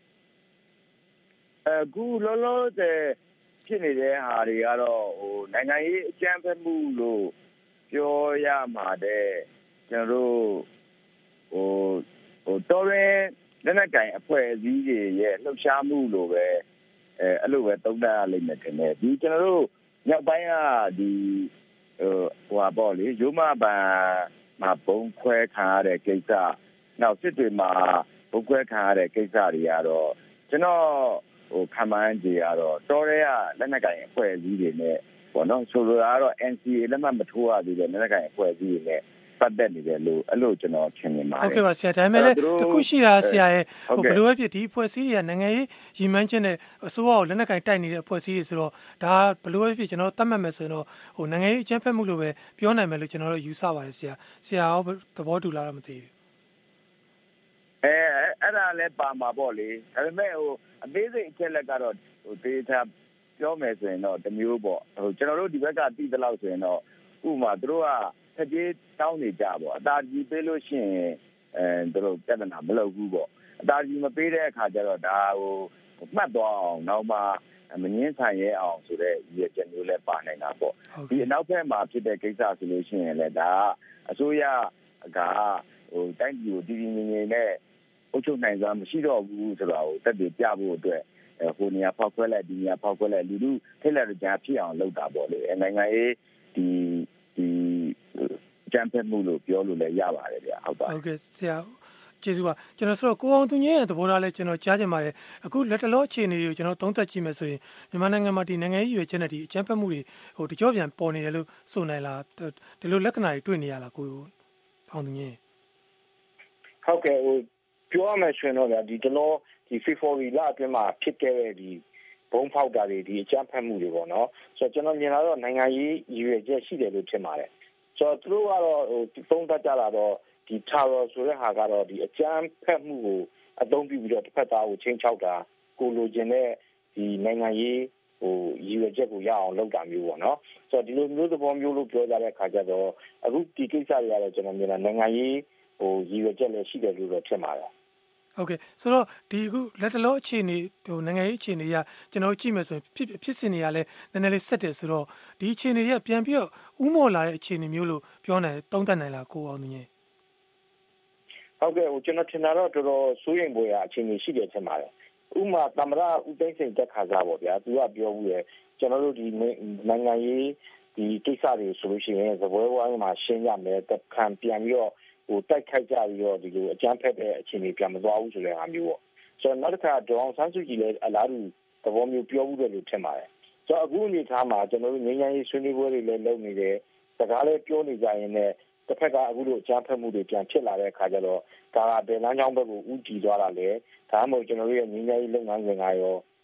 အခုလောလောဆယ်ဖြစ်နေတဲ့ဟာတွေကတော့ဟိုနိုင်ငံရေးအကြမ်းဖက်မှုလို့ပြောရမှာတဲ့ကျွန်တော်တို့ဟိုဟိုတော်ရင်လက်နက်ကင်အဖွဲ့အစည်းတွေရဲ့လှုပ်ရှားမှုလို့ပဲအဲအဲ့လိုပဲသုံးသပ်ရလိမ့်မယ်တင်တယ်ဒီကျွန်တော်တို့မြောက်ပိုင်းကဒီဟိုဟိုပါပေါ့လေရိုးမပန်မှာပုံခွဲခံရတဲ့ကိစ္စနောက်စစ်တွေမှာပုံခွဲခံရတဲ့ကိစ္စတွေကတော့ကျွန်တော်ဟိုခံမှန်းကြည့်ရတော့တော်ရဲကလက်နက်ကင်အဖွဲ့အစည်းတွေနဲ့ပေါ့နော်ဆိုလိုတာကတော့ N C A လက်မှတ်မထိုးရသေးတဲ့လက်နက်ကင်အဖွဲ့အစည်းတွေနဲ့ပတ်သက်နေတယ်လို့အဲ့လိုကျွန်တော်ထင်နေပါတယ်ဟုတ်ကဲ့ပါဆရာဒါပေမဲ့လည်းတခုရှိတာဆရာရဲ့ဟိုဘယ်လိုပဲဖြစ်ဒီအဖွဲ့အစည်းတွေကနိုင်ငံရေးရည်မှန်းချက်နဲ့အစိုးရကိုလက်နက်ကင်တိုက်နေတဲ့အဖွဲ့အစည်းတွေဆိုတော့ဒါဘယ်လိုပဲဖြစ်ကျွန်တော်သတ်မှတ်မယ်ဆိုတော့ဟိုနိုင်ငံရေးအကြမ်းဖက်မှုလို့ပဲပြောနိုင်မယ်လို့ကျွန်တော်တို့ယူဆပါတယ်ဆရာဆရာရောသဘောတူလားတော့မသိဘူးအဲအဲ့ဒါလည်းပါမှာပေါ့လေဒါပေမဲ့ဟိုအသေးစိတ်အချက်လက်ကတော့ဟိုဒေတာပြောမယ်ဆိုရင်တော့တမျိုးပေါ့ဟိုကျွန်တော်တို့ဒီဘက်ကသိသလောက်ဆိုရင်တော့ဥပမာတို့ကထပ်ကြီးတောင်းနေကြပေါ့အသာကြီးပေးလို့ရှိရင်အဲတို့ပြဿနာမလုပ်ဘူးပေါ့အသာကြီးမပေးတဲ့အခါကျတော့ဒါဟိုမှတ်သွားအောင်နောက်မှမငင်းဆိုင်ရဲအောင်ဆိုတဲ့ရည်ချက်မျိုးလည်းပါနေတာပေါ့ဒီအနောက်ဘက်မှာဖြစ်တဲ့ကိစ္စဆိုလို့ရှိရင်လည်းဒါအစိုးရကဟိုတိုင်းပြည်ကိုတည်တည်ငြိမ်ငြိမ်နဲ့အုပ်ချုပ်နိုင်စွာမရှိတော့ဘူးဆိုတာကိုတက်တည်ပြဖို့အတွက်ဟိုနေရာဖောက်ခွဲလိုက်ဒီနေရာဖောက်ခွဲလိုက်လူလူထိတ်လန့်ကြဖြစ်အောင်လုပ်တာပေါ့လေနိုင်ငံရေးဒီဒီကြံဖက်မှုလို့ပြောလို့လည်းရပါတယ်ဗျဟုတ်ပါဟုတ်ကဲ့ဆရာကျေးဇူးပါကျွန်တော်ဆိုတော့ကိုအောင်သူငင်းရဲ့သဘောထားလဲကျွန်တော်ကြားချင်ပါတယ်အခုလက်တလောအခြေအနေတွေကိုကျွန်တော်သုံးသပ်ကြည့်မယ်ဆိုရင်မြန်မာနိုင်ငံမှာဒီနိုင်ငံရေးရွေးချက်နဲ့ဒီအကြမ်းဖက်မှုတွေဟိုတကြောပြန်ပေါ်နေတယ်လို့ဆိုနိုင်လားဒီလိုလက္ခဏာတွေတွေ့နေရလားကိုအောင်သူငင်းဟုတ်ကဲ့ဟိုပြောရမယ်ဆိုရင်တော့ဒီတလောဒီဖေဖော်ဝါရီလအတွင်းမှာဖြစ်ခဲ့တဲ့ဒီဘုံဖောက်တာတွေဒီအကြမ်းဖက်မှုတွေပေါ့နော်ဆိုတော့ကျွန်တော်မြင်လာတော့နိုင်ငံရေးရည်ရွယ်ချက်ရှိတယ်လို့ထင်ပါတယ်ဆိုတော့သူတို့ကတော့ဟိုသုံးသပ်ကြတာတော့ဒီထာဝရဆိုတဲ့ဟာကတော့ဒီအကြမ်းဖက်မှုကိုအသုံးပြုပြီးတော့တစ်ဖက်သားကိုချင်းချောက်တာကိုလိုချင်တဲ့ဒီနိုင်ငံရေးဟိုရည်ရွယ်ချက်ကိုရအောင်လုပ်တာမျိုးပေါ့နော်ဆိုတော့ဒီလိုမျိုးသဘောမျိုးလို့ပြောကြတဲ့အခါကျတော့အခုဒီကိစ္စတွေကတော့ကျွန်တော်မြင်တာနိုင်ငံရေးဟိုရည်ရွယ်ချက်လည်းရှိတယ်လို့တော့ထင်ပါတယ်ဟုတ်ကဲ့ဆိုတော့ဒီအခုလက်တလောအခြေအနေဟိုနိုင်ငံရေးအခြေအနေကကျွန်တော်ကြည့်မယ်ဆိုရင်ဖြစ်ဖြစ်စင်တွေကလည်းနည်းနည်းလေးဆက်တယ်ဆိုတော့ဒီအခြေအနေတွေကပြန်ပြီးတော့ဥမော်လာတဲ့အခြေအနေမျိုးလို့ပြောနိုင်သုံးသပ်နိုင်လားကိုအောင်သူငယ်ဟုတ်ကဲ့ဟိုကျွန်တော်ထင်တာတော့တော်တော်စိုးရိမ်ဖွယ်ရာအခြေအနေရှိတယ်ထင်ပါတယ်ဥမာသမ္မတဦးသိန်းစိန်တက်ခါစားပေါ့ဗျာသူကပြောဘူးလေကျွန်တော်တို့ဒီနိုင်ငံရေးဒီကိစ္စတွေဆိုလို့ရှိရင်သဘောဝိုင်းမှာရှင်းရမယ်တခံပြန်ပြီးတော့ဟိုတိုက်ခိုက်ကြပြီးတော့ဒီလိုအကြမ်းဖက်တဲ့အခြေအနေပြန်မသွားဘူးဆိုတဲ့ဟာမျိုးပေါ့ဆိုတော့နောက်တစ်ခါဒေါအောင်ဆန်းစုကြည်လည်းအလားတူသဘောမျိုးပြောဘူးတယ်လို့ထင်ပါတယ်ဆိုတော့အခုအနေထားမှာကျွန်တော်တို့ငြိမ်းချမ်းရေးဆွေးနွေးပွဲတွေလည်းလုပ်နေတယ်စကားလည်းပြောနေကြရင်လည်းတစ်ဖက်ကအခုလိုအကြမ်းဖက်မှုတွေပြန်ဖြစ်လာတဲ့အခါကျတော့ဒါကဘယ်လမ်းကြောင်းဘက်ကိုဥတီသွားတာလဲဒါမှမဟုတ်ကျွန်တော်တို့ရဲ့ငြိမ်းချမ်းရေးလုပ်ငန်းစဉ်ကရော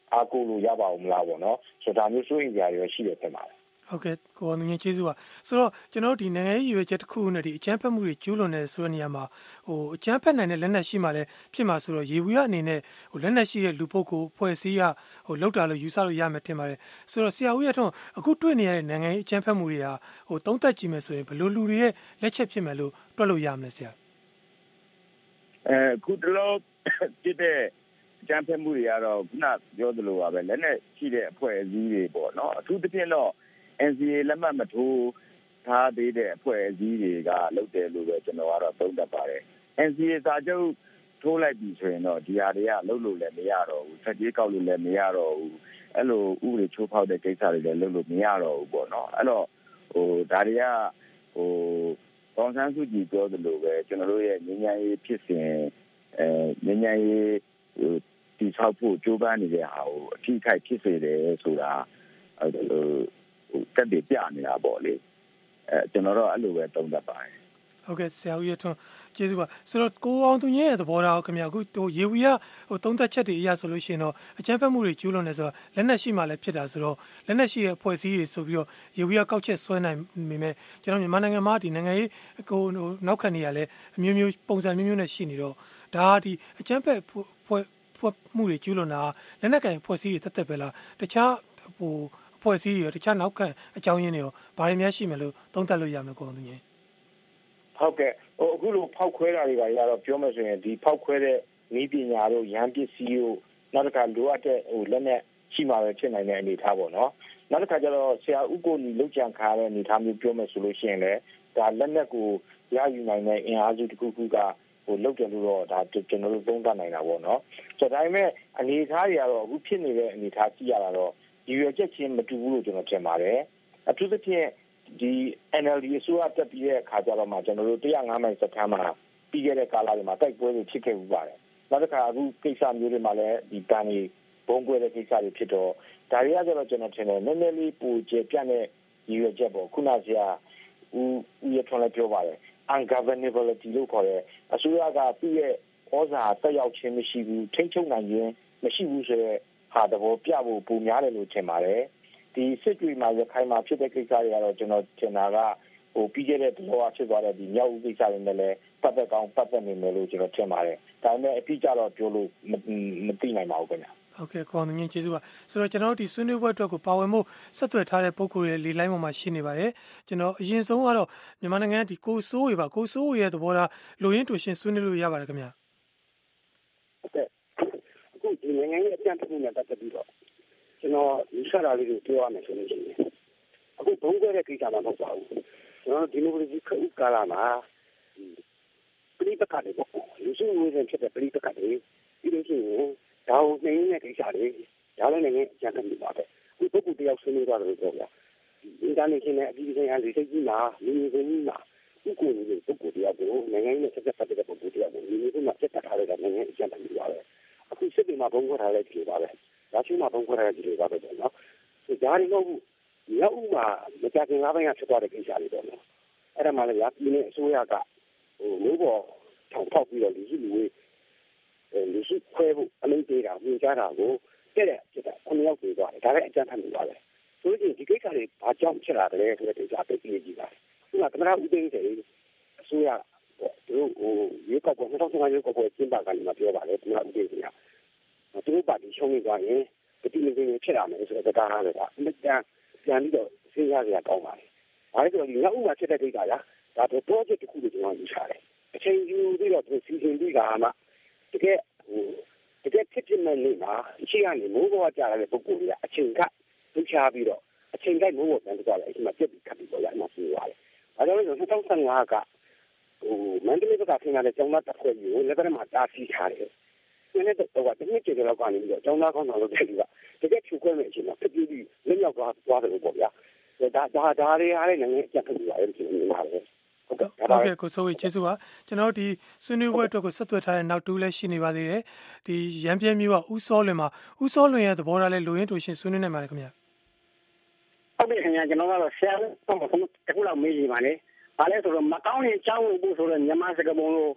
အားကိုးလို့ရပါအောင်မလားပေါ့နော်ဆိုတော့ဒါမျိုးစိုးရင်ကြရရှိတယ်ဖြစ်ပါတယ်ဟုတ်ကဲ့ကိုအောင်ငင်းကျေးဇူးပါဆိုတော့ကျွန်တော်တို့ဒီနိုင်ငံရေးရွေးချက်တစ်ခုနဲ့ဒီအကြမ်းဖက်မှုတွေကျူးလွန်နေဆိုတဲ့နေရာမှာဟိုအကြမ်းဖက်နိုင်တဲ့လက်နက်ရှိမှလည်းဖြစ်မှာဆိုတော့ရေဝီရအနေနဲ့ဟိုလက်နက်ရှိတဲ့လူပုဂ္ဂိုလ်ဖွဲ့စည်းရဟိုလောက်တာလို့ယူဆလို့ရမယ်ထင်ပါတယ်ဆိုတော့ဆရာဦးရထွန်းအခုတွေ့နေရတဲ့နိုင်ငံရေးအကြမ်းဖက်မှုတွေဟာဟိုသုံးသက်ကြည့်မယ်ဆိုရင်ဘယ်လိုလူတွေရဲ့လက်ချက်ဖြစ်မယ်လို့တွက်လို့ရမလဲဆရာအဲခုတလို့ဖြစ်တဲ့အကြမ်းဖက်မှုတွေကတော့ခုနပြောသလိုပါပဲလက်နက်ရှိတဲ့အဖွဲ့အစည်းတွေပေါ့နော်အထူးသဖြင့်တော့N C A လက်မှတ်မထိုးထားသေးတဲ့အဖွဲ့အစည်းတွေကလုပ်တယ်လို့ပဲကျွန်တော်ကတော့သုံးသပ်ပါတယ် N C A စာချုပ်ထိုးလိုက်ပြီဆိုရင်တော့ဒီဟာတွေကလုပ်လို့လည်းမရတော့ဘူးဆက်ကြီးကောက်လို့လည်းမရတော့ဘူးအဲ့လိုဥပဒေချိုးဖောက်တဲ့ကိစ္စတွေလည်းလုပ်လို့မရတော့ဘူးပေါ့နော်အဲ့တော့ဟိုဒါတွေကဟိုကောင်ဆန်းစုကြည်ပြောသလိုပဲကျွန်တော်တို့ရဲ့ငြိမ်းချမ်းရေးဖြစ်စဉ်အဲငြိမ်းချမ်းရေးဟိုဒီဆောက်ဖို့ကြိုးပမ်းနေတဲ့ဟာကိုအထီးခိုက်ဖြစ်စေတယ်ဆိုတာအဲ့လိုတက်တယ်ပြနေတာပေါ့လေအဲကျွန်တော်တို့အဲ့လိုပဲသုံးသပ်ပါတယ်ဟုတ်ကဲ့ဆရာဦးရထွန်းကျေးဇူးပါဆိုတော့ကိုအောင်သူညရဲ့သဘောထားခင်ဗျာအခုဟိုရေဝီရဟိုသုံးသက်ချက်တွေအရဆိုလို့ရှိရင်တော့အကြမ်းဖက်မှုတွေကျူးလွန်နေဆိုတော့လက်နက်ရှိမှလည်းဖြစ်တာဆိုတော့လက်နက်ရှိတဲ့အဖွဲ့အစည်းတွေဆိုပြီးတော့ရေဝီရကောက်ချက်ဆွဲနိုင်ပေမဲ့ကျွန်တော်မြန်မာနိုင်ငံမှာဒီနိုင်ငံရေးကိုဟိုနောက်ခံနေရလဲအမျိုးမျိုးပုံစံမျိုးမျိုးနဲ့ရှိနေတော့ဒါဒီအကြမ်းဖက်ဖွဲ့ဖွဲ့မှုတွေကျူးလွန်တာလက်နက်ကင်အဖွဲ့အစည်းတွေတက်တက်ပဲလားတခြားဟိုအဖွဲ့အစည်းတွေရောတခြားနောက်ခံအကြောင်းရင်းတွေရောဘာတွေများရှိမလို့သုံးသပ်လို့ရမလဲကိုအောင်သူညဟုတ်ကဲ့ဟိုအခုလိုဖောက်ခွဲတာတွေကရတော့ပြောမယ်ဆိုရင်ဒီဖောက်ခွဲတဲ့နည်းပညာတို့ရန်ပစ္စည်းတို့နောက်တစ်ခါလိုအပ်တဲ့ဟိုလက်နဲ့ရှိမှပဲဖြစ်နိုင်တဲ့အနေအထားပေါ့နော်နောက်တစ်ခါကျတော့ဆရာဦးကိုနီလောက်ကြံခါတဲ့အနေအထားမျိုးပြောမယ်ဆိုလို့ရှိရင်လည်းဒါလက်နဲ့ကိုရယူနိုင်တဲ့အင်အားစုတစ်ခုခုကဟိုလောက်တယ်လို့တော့ဒါကျွန်တော်တို့သုံးသပ်နိုင်တာပေါ့နော်ဆိုတော့ဒါပေမဲ့အနေအထားတွေကတော့အခုဖြစ်နေတဲ့အနေအထားကြည့်ရတာတော့ဒီရွေချက်ချင်းမတူဘူးလို့ကျွန်တော်ထင်ပါတယ်အထူးသဖြင့်ဒီ N L D အစိုးရတက်ပြီးတဲ့အခါကျတော့မှကျွန်တော်တို့one oh fiveမိုင်စခန်းမှာပြီးခဲ့တဲ့ကာလတွေမှာတိုက်ပွဲတွေဖြစ်ခဲ့ပြီးပါတယ်နောက်တစ်ခါအခုကိစ္စမျိုးတွေမှာလည်းဒီတန်ကြီးဘုံကွဲတဲ့ကိစ္စတွေဖြစ်တော့ဒါတွေကကျတော့ကျွန်တော်ထင်တယ်နည်းနည်းလေးပူကျပြတ်တဲ့ရွေချက်ပေါ့ခုနကဆရာဦးဦးရထွန်းလည်းပြောပါတယ် ungovernability လို့ခေါ်တဲ့အစိုးရကသူ့ရဲ့ဩဇာတက်ရောက်ခြင်းမရှိဘူးထိန်းချုပ်နိုင်ခြင်းမရှိဘူးဆိုတော့ဟာတဘောပြဖို့ပုံများတယ်လို့ထင်ပါတယ်ဒီစစ်တွေမှာရခိုင်မှာဖြစ်တဲ့ကိစ္စတွေကတော့ကျွန်တော်ထင်တာကဟိုပြီးခဲ့တဲ့လောကဖြစ်သွားတဲ့ဒီမြောက်ဦးကိစ္စတွေနဲ့လည်းပတ်သက်ကောင်းပတ်သက်နေမယ်လို့ကျွန်တော်ထင်ပါတယ်ဒါပေမဲ့အပြီးကြတော့ပြောလို့မသိနိုင်ပါဘူးခင်ဗျာဟုတ်ကဲ့ကောင်းငင်းကျေးဇူးပါဆိုတော့ကျွန်တော်တို့ဒီဆွေးနွေးပွဲအတွက်ကိုပါဝင်မှုဆက်သွယ်ထားတဲ့ပုံကိုယ်ရဲ့လေလိုင်းပေါ်မှာရှိနေပါတယ်ကျွန်တော်အရင်ဆုံးကတော့မြန်မာနိုင်ငံဒီကိုစိုးဝေပါကိုစိုးဝေရဲ့သဘောထားလူရင်းတူရှင်ဆွေးနွေးလို့ရပါတယ်ခင်ဗျာဟုတ်ကဲ့အခုဒီနိုင်ငံရဲ့အကြံပြုနေတာတက်ပြီးတော့ကျွန်တော်ဒီစရာလေးကိုပြောရမယ်ဆိုလို့ရှိရင်အခုဘုံကွဲတဲ့ကိစ္စမှမဟုတ်ပါဘူးကျွန်တော်ဒီမိုကရေစီကာလမှာပြည်ပကတွေပေါ့လူစုဝေးတဲ့ဖြစ်တဲ့ပြည်ပကတွေဒီလိုရှိရင်ဒါကိုနေနေတဲ့ကိစ္စတွေဒါလည်းနိုင်ငံအကြံပြုပါပဲအခုပုဂ္ဂိုလ်တယောက်ဆွေးနွေးသွားတယ်ပြောပြအင်တာနက်ရှင်နဲ့အပြည်ပြည်ဆိုင်ရာလူစိတ်ကြီးမှာလူမျိုးစုကြီးမှာဥက္ကိုနေတဲ့ပုဂ္ဂိုလ်တယောက်ကိုနိုင်ငံရေးနဲ့ဆက်ဆက်တဲ့ပုဂ္ဂိုလ်တယောက်ကိုလူမျိုးစုမှာစက်တက်ထားတဲ့နိုင်ငံအကြံပြုပါပဲအခုစစ်တွေမှာဘုံကွဲထားတဲ့ဒီလိုပါပဲဒါချင်းမှာဘုံကွဲထားတဲ့ဒီလိုပါပဲပေါ့နော်ဆိုဒါတွေတော့မြောက်ဦးမှာမကြခင်ကားပိုင်းကဖြစ်သွားတဲ့ကိစ္စတွေပေါ့နော်အဲ့ဒါမှလည်းရာပြည်နယ်အစိုးရကဟိုမျိုးပေါ်ထောင်ထောက်ပြီးတော့လူစုလူဝေးလူစုခွဲဖို့အမိန့်ပေးတာညွှန်ကြားတာကိုတဲ့တဲ့ဖြစ်တာခုနှစ်ယောက်ပြေသွားတယ်ဒါလည်းအကြမ်းဖက်မှုပါပဲဆိုတော့ဒီကိစ္စတွေဘာကြောင့်ဖြစ်လာတယ်ဆိုတဲ့ကိစ္စပဲပြည်ကြည့်ပါခုနကသမ္မတဦးသိန်းစိန်အစိုးရပေါ့သူတို့ဟိုရေကောက်ပေါ်နှစ်ထောင်ရေကောက်ပေါ်ကျင်းပကနေမှာပြောပါတယ်သမ္မတဦးသိန်းစိန်ကသူတို့ပါတီရှုံးနေသွားရင်ပဋိမင်းဖြစ်လာမယ်ဆိုတဲ့တရားတွေကအမြဲတမ်းပြန်ပြီးတော့စဉ်းစားကြရကောင်းပါတယ်။ဒါဆိုရင်ငါဥမာဖြစ်တဲ့ကိစ္စလားဒါတော့ project တစ်ခုကိုကျွန်တော်ယူချတယ်။အချိန်ယူပြီးတော့သူစီစဉ်ပြီးကမှတကယ်ဟိုတကယ်ဖြစ်ဖြစ်မဲ့နေမှာအချိန်ကနေမိုးပေါ်ကြရတဲ့ပုံကိုယ်ကြီးအချိန်ကလှချပြီးတော့အချိန်တိုင်းမိုးပေါ်ပြန်သွားတယ်အချိန်မှပြက်ပြီးခတ်ပြီးတော့ရမှပြေးသွားတယ်။ဒါကြောင့်၂၀၁၅ကဟိုမန္တလေးကဆင်းလာတဲ့ကျောင်းသားတစ်ဖွဲ့ကြီးကိုလည်းဘယ်မှာတားဆီးထားတယ်။ဒီနေ့တော့တနည်းကျေကျော်ကနေပြီးတော့ကျောင်းသားကောင်းဆောင်လုပ်တဲ့လူကတကယ်ဖြူခွဲမဲ့အချိန်မှာဖြစ်ပြီးလက်ရောက်သွားသွားတယ်ပေါ့ဗျာဒါဒါဒါတွေအားလည်းနိုင်ငံအကြံပြုပါရဲ့ဒီလိုမျိုးပါပဲဟုတ်ကဲ့ဟုတ်ကဲ့ကိုစိုးဝေကျေးဇူးပါကျွန်တော်တို့ဒီဆွေးနွေးပွဲအတွက်ကိုဆက်သွယ်ထားတဲ့နောက်တူးလည်းရှိနေပါသေးတယ်ဒီရန်ပြဲမျိုးကဦးစောလွင်မှာဦးစောလွင်ရဲ့သဘောထားလဲလူရင်းတူရှင်ဆွေးနွေးနိုင်ပါလေခင်ဗျာဟုတ်ပြီခင်ဗျာကျွန်တော်ကတော့ဆရာတော့တခုလောက်မေးကြည့်ပါလေဘာလဲဆိုတော့မကောင်းရင်ကြောင်းလို့ပို့ဆိုတော့မြန်မာစကားပုံလို့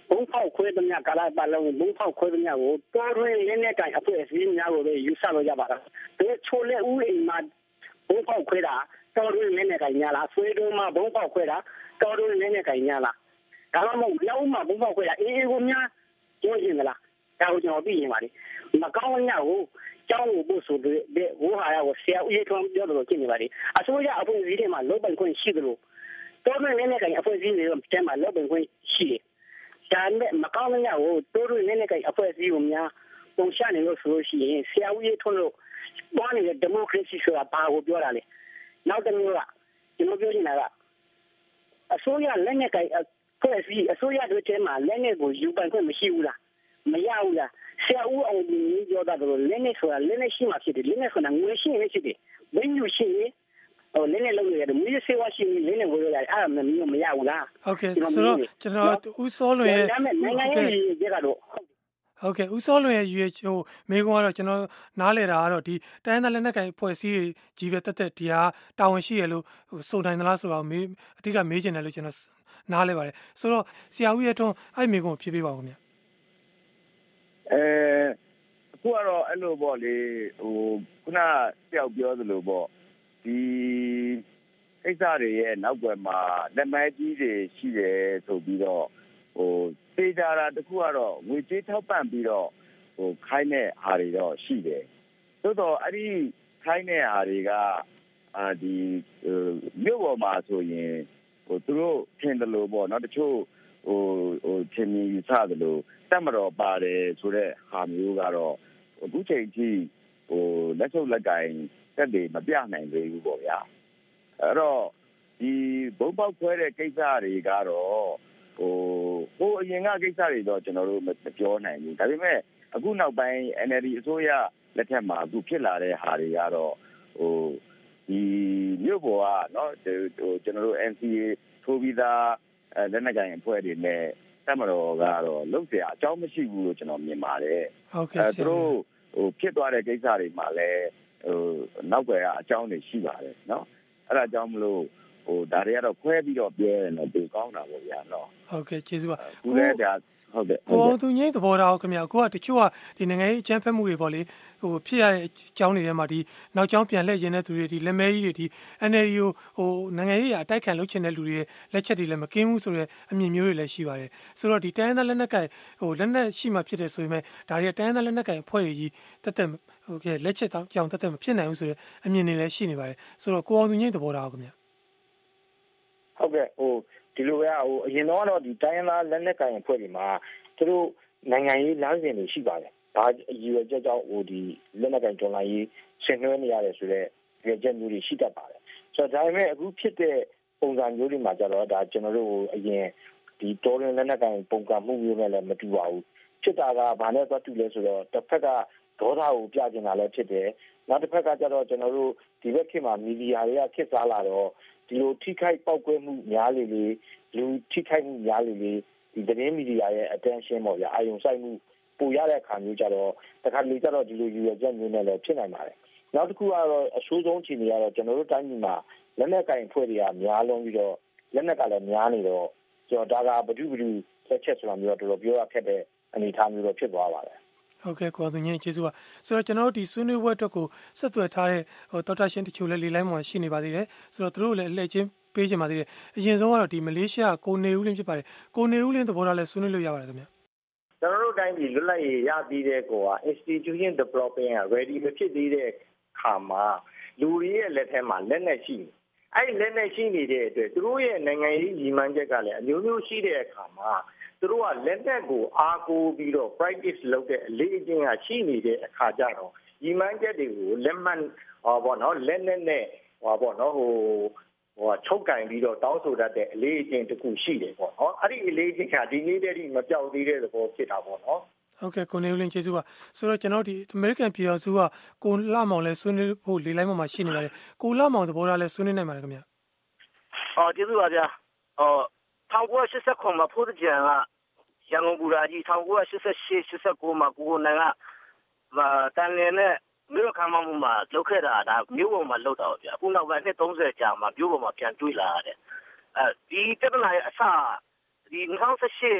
ဘုံဖောက်ခွဲသမျှကာလပတ်လုံးဘုံဖောက်ခွဲသမျှကိုတော်တွင်လက်နဲ့တိုင်အဖွဲ့အစည်းများကိုပဲယူဆလို့ရပါလားဘယ်ချိုလက်ဦးအိမ်မှာဘုံဖောက်ခွဲတာတော်တွင်လက်နဲ့တိုင်ညာလားဆွေးတုံးမှာဘုံဖောက်ခွဲတာတော်တွင်လက်နဲ့တိုင်ညာလားဒါမှမဟုတ်လောက်မှာဘုံဖောက်ခွဲတာအေးအေးကိုများပြောရင်မလားဒါကိုကျွန်တော်သိရင်ပါလေမကောင်းညကိုကျောင်းကိုပို့ဆိုတဲ့ဝိုးဟာရကိုဆရာဦးရေးထွန်းပြောလို့ဖြစ်နေပါလေအစိုးရအဖွဲ့အစည်းတွေမှာလုပ်ပိုင်ခွင့်ရှိတယ်လို့တော်တွင်လက်နဲ့တိုင်အဖွဲ့အစည်းတွေတဲမှာလုပ်ပိုင်ခွင့်ရှိတယ်ဒါနဲ့မကောင်းတဲ့ညကိုတိုးတိုးနဲ့နဲ့ကြိုက်အဖွဲ့အစည်းကိုများပုံချနေလို့ဆိုလို့ရှိရင်ဆရာဦးရေးထွန်းလို့ပွားနေတဲ့ဒီမိုကရေစီဆိုတာဘာကိုပြောတာလဲနောက်တစ်မျိုးကကျွန်တော်ပြောချင်တာကအစိုးရလက်နဲ့ကြိုက်အဖွဲ့အစည်းအစိုးရတွေထဲမှာလက်နဲ့ကိုယူပိုင်ခွင့်မရှိဘူးလားမရဘူးလားဆရာဦးအောင်ဒီပြောတာတော့လက်နဲ့ဆိုတာလက်နဲ့ရှိမှဖြစ်တယ်လက်နဲ့ဆိုတာငွေရှိရင်ဖြစ်တယ်ဘယ်ယူရှိရင်ဟိုလင်းနေလုံးရတယ်မီးစေဝါရှိလင်းနေကိုရတယ်အဲ့ဒါမျိုးမရဘူးလားဟုတ်ကဲ့ဆိုတော့ကျွန်တော်ဦးစောလွင်ရဲ့နိုင်ငံရေးကြကတော့ဟုတ်ကဲ့ဦးစောလွင်ရဲ့ရွေးဟိုမိကုန်းကတော့ကျွန်တော်နားလေတာကတော့ဒီတိုင်းသားလက်နက်ကိုင်ဖွဲ့စည်းကြီးပဲတက်တက်ဒီဟာတာဝန်ရှိရလို့စုံတိုင်းသလားဆိုတော့မေးအဓိကမေးချင်တယ်လို့ကျွန်တော်နားလဲပါတယ်ဆိုတော့ဆရာဦးရဲ့ထွန်းအဲ့မိကုန်းကိုဖြည့်ပေးပါဦးခင်ဗျအဲအခုကတော့အဲ့လိုပေါ့လေဟိုခုနတယောက်ပြောသလိုပေါ့ဒီကိစ္စတွေရဲ့နောက်ွယ်မှာလက်မဲကြီးတွေရှိတယ်ဆိုပြီးတော့ဟိုသေချာတာတခုကတော့ငွေကြေးထောက်ပံ့ပြီးတော့ဟိုခိုင်းတဲ့ဟာတွေတော့ရှိတယ်သို့တော့အဲ့ဒီခိုင်းတဲ့ဟာတွေကအာဒီမြို့ပေါ်မှာဆိုရင်ဟိုသူတို့ထင်တယ်လို့ပေါ့နော်တချို့ဟိုဟိုထင်မြင်ယူဆတယ်လို့တတ်မတော်ပါတယ်ဆိုတဲ့ဟာမျိုးကတော့အခုချိန်ကြီးဟိုလက်ဆုပ်လက်ကင်တက်တွေမပြနိုင်သေးဘူးပေါ့ဗျာအဲ့တော့ဒီဘုံပေါက်ခွဲတဲ့ကိစ္စတွေကတော့ဟိုဟိုအရင်ကကိစ္စတွေတော့ကျွန်တော်တို့မပြောနိုင်ဘူးဒါပေမဲ့အခုနောက်ပိုင်း N L D အစိုးရလက်ထက်မှာအခုဖြစ်လာတဲ့ဟာတွေကတော့ဟိုဒီမြို့ပေါ်ကเนาะဟိုကျွန်တော်တို့ N C A ထိုးပြီးသားလက်နက်ကိုင်အဖွဲ့တွေနဲ့တက်မတော်ကတော့လုံเสียအကြောင်းမရှိဘူးလို့ကျွန်တော်မြင်ပါတယ်ဟုတ်ကဲ့ဆရာသူတို့ဟိုဖြစ်သွားတဲ့ကိစ္စတွေမှာလည်းဟိုနောက်ွယ်ကအကြောင်းတွေရှိပါတယ်เนาะအဲ့ဒါကြောင့်မလို့ဟိုဒါတွေကတော့ခွဲပြီးတော့ပြောရင်တော့ဒီကောင်းတာပေါ့ဗျာเนาะဟုတ်ကဲ့ကျေးဇူးပါကိုလည်းဒါဟုတ်ကဲ့ကိုအောင်သူငိမ့်သဘောထားခင်ဗျာကိုကတချို့ကဒီနိုင်ငံရေးအကြမ်းဖက်မှုတွေပေါ့လေဟိုဖြစ်ရတဲ့အကြောင်းတွေထဲမှာဒီနောက်ကျောင်းပြန်လှည့်ရင်းတဲ့သူတွေဒီလက်မဲကြီးတွေဒီ N L D ကိုဟိုနိုင်ငံရေးအတိုက်ခံလုပ်ချင်တဲ့လူတွေရဲ့လက်ချက်တွေလည်းမကင်းဘူးဆိုတဲ့အမြင်မျိုးတွေလည်းရှိပါတယ်ဆိုတော့ဒီတိုင်းသားလက်နက်ကင်ဟိုလက်နက်ရှိမှဖြစ်တယ်ဆိုပေမဲ့ဒါတွေကတိုင်းသားလက်နက်ကင်အဖွဲ့တွေကြီးတက်တက်ဟိုကဲလက်ချက်တောင်ကြောင်တက်တက်မဖြစ်နိုင်ဘူးဆိုတဲ့အမြင်တွေလည်းရှိနေပါတယ်ဆိုတော့ကိုအောင်သူငိမ့်သဘောထားခင်ဗျာဟုတ်ကဲ့ဟိုဒီလိုပဲဟိုအရင်တော့ဒီတိုင်းသားလက်နက်ကိုင်အဖွဲ့တွေမှာသူတို့နိုင်ငံရေးလမ်းစဉ်တွေရှိပါတယ်ဒါအယူအဆကြောင့်ဟိုဒီလက်နက်ကိုင်တော်လှန်ရေးဆင်နွှဲနေရတယ်ဆိုတော့ကြည့်ချက်မျိုးတွေရှိတတ်ပါတယ်ဆိုတော့ဒါပေမဲ့အခုဖြစ်တဲ့ပုံစံမျိုးတွေမှာကျတော့ဒါကျွန်တော်တို့အရင်ဒီတော်ရင်လက်နက်ကိုင်ပုံကမှုမျိုးနဲ့လည်းမတူပါဘူးဖြစ်တာကဘာနဲ့သွားတူလဲဆိုတော့တစ်ဖက်ကဒေါသကိုပြကျင်တာလည်းဖြစ်တယ်နောက်တစ်ဖက်ကကျတော့ကျွန်တော်တို့ဒီဘက်ခေတ်မှာမီဒီယာတွေကခေတ်စားလာတော့ဒီလိုထိခိုက်ပောက်ကွဲမှုများလေလေလူထိခိုက်မှုများလေလေဒီသတင်းမီဒီယာရဲ့ attention ပေါ့ဗျာအာရုံစိုက်မှုပိုရတဲ့အခါမျိုးကြတော့တခါလေကြတော့ဒီလိုယူရချက်မျိုးနဲ့လည်းဖြစ်နိုင်ပါတယ်နောက်တစ်ခုကတော့အဆိုးဆုံးအခြေအနေကတော့ကျွန်တော်တို့တိုင်းပြည်မှာလက်နက်ကင်ဖွဲ့တွေကများလုံးပြီးတော့လက်နက်ကလည်းများနေတော့ကျွန်တော်ဒါကဘဒုဘဒုဆက်ချက်ဆိုတာမျိုးတော့တော်တော်ပြောရခက်တဲ့အနေအထားမျိုးတော့ဖြစ်သွားပါတယ်ဟုတ်ကဲ့ကိုသူညင်ကျေးဇူးပါဆိုတော့ကျွန်တော်တို့ဒီဆွေးနွေးပွဲအတွက်ကိုဆက်သွယ်ထားတဲ့ဟိုတော်တာရှင်တချို့လည်းလေလိုင်းမှာရှိနေပါသေးတယ်ဆိုတော့သူတို့လည်းအလှည့်ချင်းပေးချင်ပါသေးတယ်အရင်ဆုံးကတော့ဒီမလေးရှားကိုနေဦးလင်းဖြစ်ပါတယ်ကိုနေဦးလင်းသဘောထားလဲဆွေးနွေးလို့ရပါတယ်ခင်ဗျကျွန်တော်တို့တိုင်းပြည်လွတ်လပ်ရေးရပြီးတဲ့ကောက institution development က ready မဖြစ်သေးတဲ့ခါမှာလူတွေရဲ့လက်ထဲမှာလက်နက်ရှိနေအဲ့လက်နက်ရှိနေတဲ့အတွက်သူတို့ရဲ့နိုင်ငံရေးညီမှန်းချက်ကလည်းအမျိုးမျိုးရှိတဲ့အခါမှာသူတို့ကလက်နက်ကိုအားကိုးပြီးတော့ practice လုပ်တဲ့အလေးအကျင့်ကရှိနေတဲ့အခါကျတော့ညီမှန်းချက်တွေကိုလက်မှတ်ဟောပေါ့နော်လက်နက်နဲ့ဟောပေါ့နော်ဟိုဟိုချုပ်ကင်ပြီးတော့တောင်းဆိုတတ်တဲ့အလေးအကျင့်တစ်ခုရှိတယ်ပေါ့နော်အဲ့ဒီအလေးအကျင့်ကဒီနေ့တည်းကမပြောက်သေးတဲ့သဘောဖြစ်တာပေါ့နော်ဟုတ်ကဲ့ကိုနေဦးလင်းကျေးဇူးပါဆိုတော့ကျွန်တော်ဒီ American ပြည်တော်စုကကိုလှမောင်လဲဆွေးနွေးဖို့လေးလိုင်းပေါ်မှာရှိနေပါတယ်ကိုလှမောင်သဘောထားလဲဆွေးနွေးနိုင်ပါတယ်ခင်ဗျဟောကျေးဇူးပါဗျာဟော၁၉၈၉မှာဖိုးကြံကရန်ကုန်ဘူရာကြီး၁၉၈၈ ၈၉မှာကိုကိုနိုင်ကတန်လင်းနဲ့မြို့ခမ်းမမှုမှာလုပ်ခဲ့တာဒါမြို့ပေါ်မှာလုပ်တာပါဗျာအခုနောက်ပိုင်းနှစ်သုံးဆယ်ကြာမှာမြို့ပေါ်မှာပြန်တွေးလာရတယ်အဲဒီပြဿနာရဲ့အစဒီ၂၀၁၈ဒီ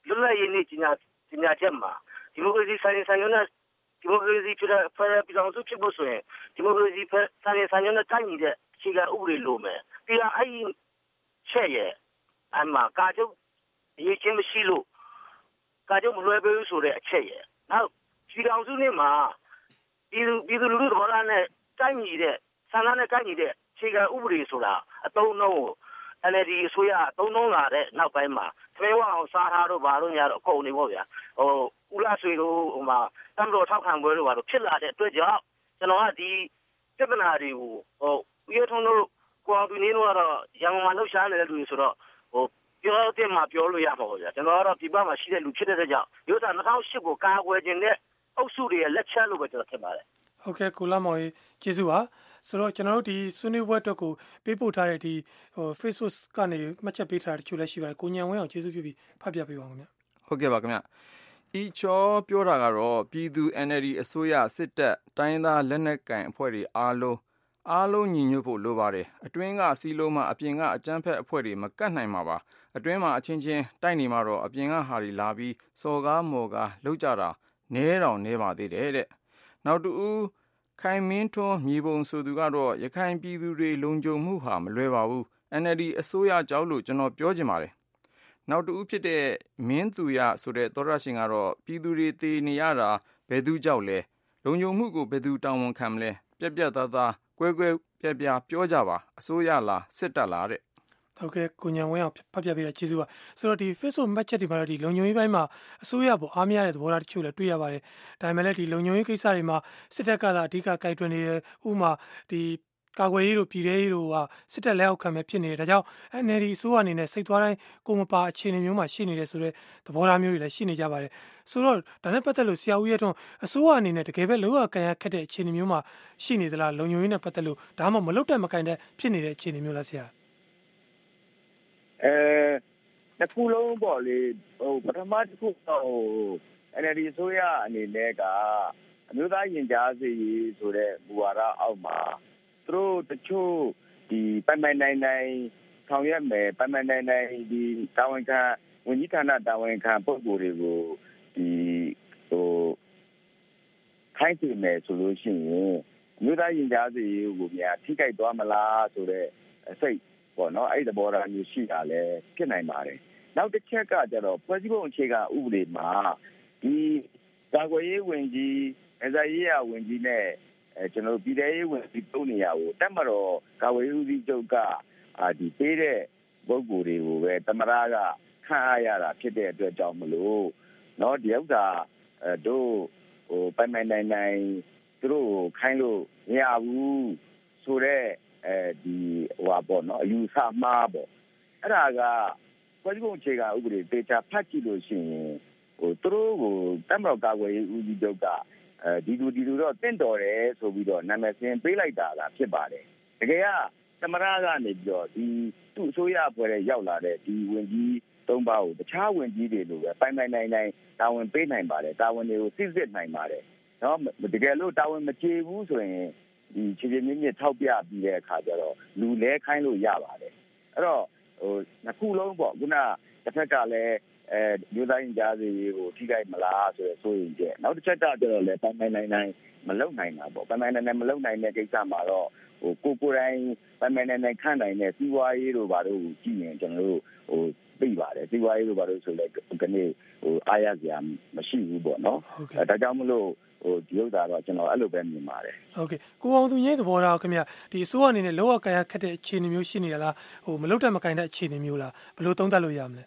လွတ်လပ်ရေးနေ့ကြီးညာကြီးညာချက်မှာဒီမိုကရေစီဆိုင်ဆိုင်ရုံးနဲ့ဒီမိုကရေစီဖြစ်တဲ့ဖက်ဒရယ်ပြည်ထောင်စုဖြစ်ဖို့ဆိုရင်ဒီမိုကရေစီဆိုင်ဆိုင်ရုံးနဲ့တိုက်နေတဲ့အခြေခံဥပဒေလိုမယ်ပြီးတော့အဲ့ဒီချက်ရဲ့အမှကာချုပ်ရေးချင်းမရှိလို့ကာချုပ်မလွှဲပေးဘူးဆိုတဲ့အချက်ရဲ့နောက်ပြည်ထောင်စုနေ့မှာပြည်သူပြည်သူလူထုတော်လာနဲ့တိုက်နေတဲ့ဆန္ဒနဲ့တိုက်နေတဲ့အခြေခံဥပဒေဆိုတာအတုံးလုံးကို N L D အစိုးရအတုံးလုံးလာတဲ့နောက်ပိုင်းမှာသမင်းဝအောင်စားထားတော့ဘာလို့ညာတော့အကုန်နေပေါ့ဗျာဟိုဦးလာဆွေတို့ဟိုမှာတမ်းတော်ထောက်ခံပွဲတို့ဘာလို့ဖြစ်လာတဲ့အတွက်ကြောင့်ကျွန်တော်ကဒီပြဿနာတွေကိုဟိုဦးရထုံးတို့ကိုအောင်သူနေတို့ကတော့ရန်ကုန်မှာလှုပ်ရှားနေတဲ့လူတွေဆိုတော့ဟိုပြောတဲ့မှာပြောလို့ရမှာပေါ့ဗျာကျွန်တော်ကတော့ဒီဘက်မှာရှိတဲ့လူဖြစ်တဲ့ကြောင့်ဒီဥစ္စာ၂၀၀၈ကိုကာကွယ်ခြင်းနဲ့အုပ်စုတွေရဲ့လက်ချက်လို့ပဲကျွန်တော်ထင်ပါတယ်ဟုတ်ကဲ့ကိုလာမော်ကြီးကျေးဇူးပါဆိုတော့ကျွန်တော်တို့ဒီဆွေးနွေးပွဲအတွက်ကိုပေးပို့ထားတဲ့ဒီဟို Facebook ကနေမှတ်ချက်ပေးထားတဲ့တချို့လည်းရှိပါတယ်ကိုညံဝင်းအောင်ကျေးဇူးပြုပြီးဖတ်ပြပေးပါဦးခင်ဗျဟုတ်ကဲ့ပါခင်ဗျဤချောပြောတာကတော့ပြည်သူ N L D အစိုးရစစ်တပ်တိုင်းသားလက်နက်ကိုင်အဖွဲ့တွေအားလုံးအားလုံးညီညွတ်ဖို့လိုပါတယ်အတွင်းကစီလုံးမှအပြင်ကအကြမ်းဖက်အဖွဲ့တွေမကတ်နိုင်မှာပါအတွင်းမှာအချင်းချင်းတိုက်နေမှာတော့အပြင်ကဟာတွေလာပြီးစော်ကားမော်ကားလောက်ကြတာနဲတောင်နဲပါသေးတယ်တဲ့နောက်တူခိုင်မင်းထွန်းမြေပုံဆိုသူကတော့ရခိုင်ပြည်သူတွေလုံခြုံမှုဟာမလွယ်ပါဘူး N L D အစိုးရကြောက်လို့ကျွန်တော်ပြောချင်ပါတယ်နောက်တူဖြစ်တဲ့မင်းသူရဆိုတဲ့သောရရှင်ကတော့ပြည်သူတွေတေနေရတာဘယ်သူကြောက်လဲလုံခြုံမှုကိုဘယ်သူတောင်းဝန်ခံမလဲပြက်ပြက်သားသားကွဲကွဲပြက်ပြက်ပြောကြပါအစိုးရလားစစ်တပ်လားတဲ့ဟုတ်ကဲ့ကိုညံဝင်းအောင်ဖတ်ပြပေးတာကျေးဇူးပါဆိုတော့ဒီ Facebook မှတ်ချက်တွေမှာတော့ဒီလုံခြုံရေးပိုင်းမှာအစိုးရပေါ်အားမရတဲ့သဘောထားတချို့လည်းတွေ့ရပါတယ်ဒါပေမဲ့လည်းဒီလုံခြုံရေးကိစ္စတွေမှာစစ်တပ်ကသာအဓိကကိုင်တွယ်နေတယ်ဥပမာဒီကာကွယ်ရေးတို့ပြည်ထရေးတို့ကစစ်တပ်လက်အောက်ခံပဲဖြစ်နေတယ်ဒါကြောင့် N L D အစိုးရအနေနဲ့စိတ်သွားတိုင်းကိုမပါအခြေအနေမျိုးမှာရှိနေတယ်ဆိုတော့သဘောထားမျိုးတွေလည်းရှိနေကြပါတယ်ဆိုတော့ဒါနဲ့ပတ်သက်လို့ဆရာဦးရဲထွန်းအစိုးရအနေနဲ့တကယ်ပဲလောကကန်ရခက်တဲ့အခြေအနေမျိုးမှာရှိနေသလားလုံခြုံရေးနဲ့ပတ်သက်လို့ဒါမှမဟုတ်မလုတ်တက်မကင်တဲ့ဖြစ်နေတဲ့အခြေအနေမျိုးလားဆရာအဲတစ်ခုလုံးပေါ့လေဟိုပထမတစ်ခုတော့ဟို N L D အစိုးရအနေနဲ့ကအမျိုးသားရင်ကြားစေရေးဆိုတဲ့မူဝါဒအောက်မှာသူတို့တချို့ဒီပိုင်ပိုင်နိုင်နိုင်ဆောင်ရွက်မယ်ပိုင်ပိုင်နိုင်နိုင်ဒီတာဝန်ခံဝန်ကြီးဌာနတာဝန်ခံပုဂ္ဂိုလ်တွေကိုဒီဟိုခိုင်းစီမယ်ဆိုလို့ရှိရင်အမျိုးသားရင်ကြားစေရေးကိုများထိခိုက်သွားမလားဆိုတဲ့စိတ်ပေါ့နော်အဲ့ဒီသဘောထားမျိုးရှိတာလဲဖြစ်နိုင်ပါတယ်နောက်တစ်ချက်ကကျတော့ဖွဲ့စည်းပုံအခြေခံဥပဒေမှာဒီကာကွယ်ရေးဝန်ကြီးအစရေးရဝန်ကြီးနဲ့အဲကျွန်တော်ပြည်ထောင်ရေးဝန်ကြီးတုံးနေရကိုတက်မတော်ကာကွယ်ရေးဦးစီးချုပ်ကအာဒီပေးတဲ့ပုဂ္ဂိုလ်တွေကိုပဲတမရကခန့်အားရတာဖြစ်တဲ့အတွက်ကြောင့်မလို့เนาะဒီဥစ္စာအဲတို့ဟိုပိုင်ပိုင်နိုင်နိုင်သူတို့ခိုင်းလို့မရဘူးဆိုတော့အဲဒီဟိုပါပေါ့နော်အယူဆမှားပေါ့အဲ့ဒါကဖွဲ့စည်းပုံအခြေခံဥပဒေတေချာဖတ်ကြည့်လို့ရှိရင်ဟိုသူတို့ကိုတမတော်ကာကွယ်ရေးဦးစီးချုပ်ကအဲဒီလူဒီလူတော့တင့်တော်တယ်ဆိုပြီးတော့နာမည်စင်ပေးလိုက်တာလားဖြစ်ပါတယ်တကယ်ကသမရကနေပြီးတော့ဒီသူ့အစိုးရအဖွဲ့ရဲ့ရောက်လာတဲ့ဒီဝင်ကြီးသုံးပါးကိုတခြားဝင်ကြီးတွေလိုပဲပိုင်ပိုင်နိုင်နိုင်တာဝန်ပေးနိုင်ပါတယ်တာဝန်တွေကိုစစ်စစ်နိုင်ပါတယ်နော်တကယ်လို့တာဝန်မကျေဘူးဆိုရင်ဒီခြေခြေမြင့်မြင့်ထောက်ပြပြီးတဲ့အခါကျတော့လူလဲခိုင်းလို့ရပါတယ်အဲ့တော့ဟိုနှစ်ခုလုံးပေါ့ခုနတစ်ဖက်ကလည်းအဲမျိုးသားရင်ကြားစီကိုထိခိုက်မလားဆိုရယ်ဆိုရင်ကျနောက်တစ်ချက်ကကျတော့လေပိုင်ပိုင်နိုင်နိုင်မလုံနိုင်တာပေါ့ပိုင်ပိုင်နိုင်နိုင်မလုံနိုင်တဲ့ကိစ္စမှာတော့ဟိုကိုကိုတိုင်းပိုင်ပိုင်နိုင်နိုင်ခန့်နိုင်တဲ့စီးပွားရေးတို့ဘာလို့ကြည့်ရင်ကျွန်တော်တို့ဟိုသိပါတယ်စီးပွားရေးတို့ဘာလို့ဆိုလဲဒီနေ့ဟိုအားရစရာမရှိဘူးပေါ့နော်အဲဒါကြောင့်မလို့ဟိုဒီဥစ္စာတော့ကျွန်တော်အဲ့လိုပဲမြင်ပါတယ်ဟုတ်ကဲ့ကိုအောင်သူငိမ့်သဘောထားခင်ဗျဒီအစိုးရအနေနဲ့လောကကန်ရခက်တဲ့အခြေအနေမျိုးရှိနေလားဟိုမလုတ်တက်မကင်တဲ့အခြေအနေမျိုးလားဘယ်လိုသုံးသပ်လို့ရမလဲ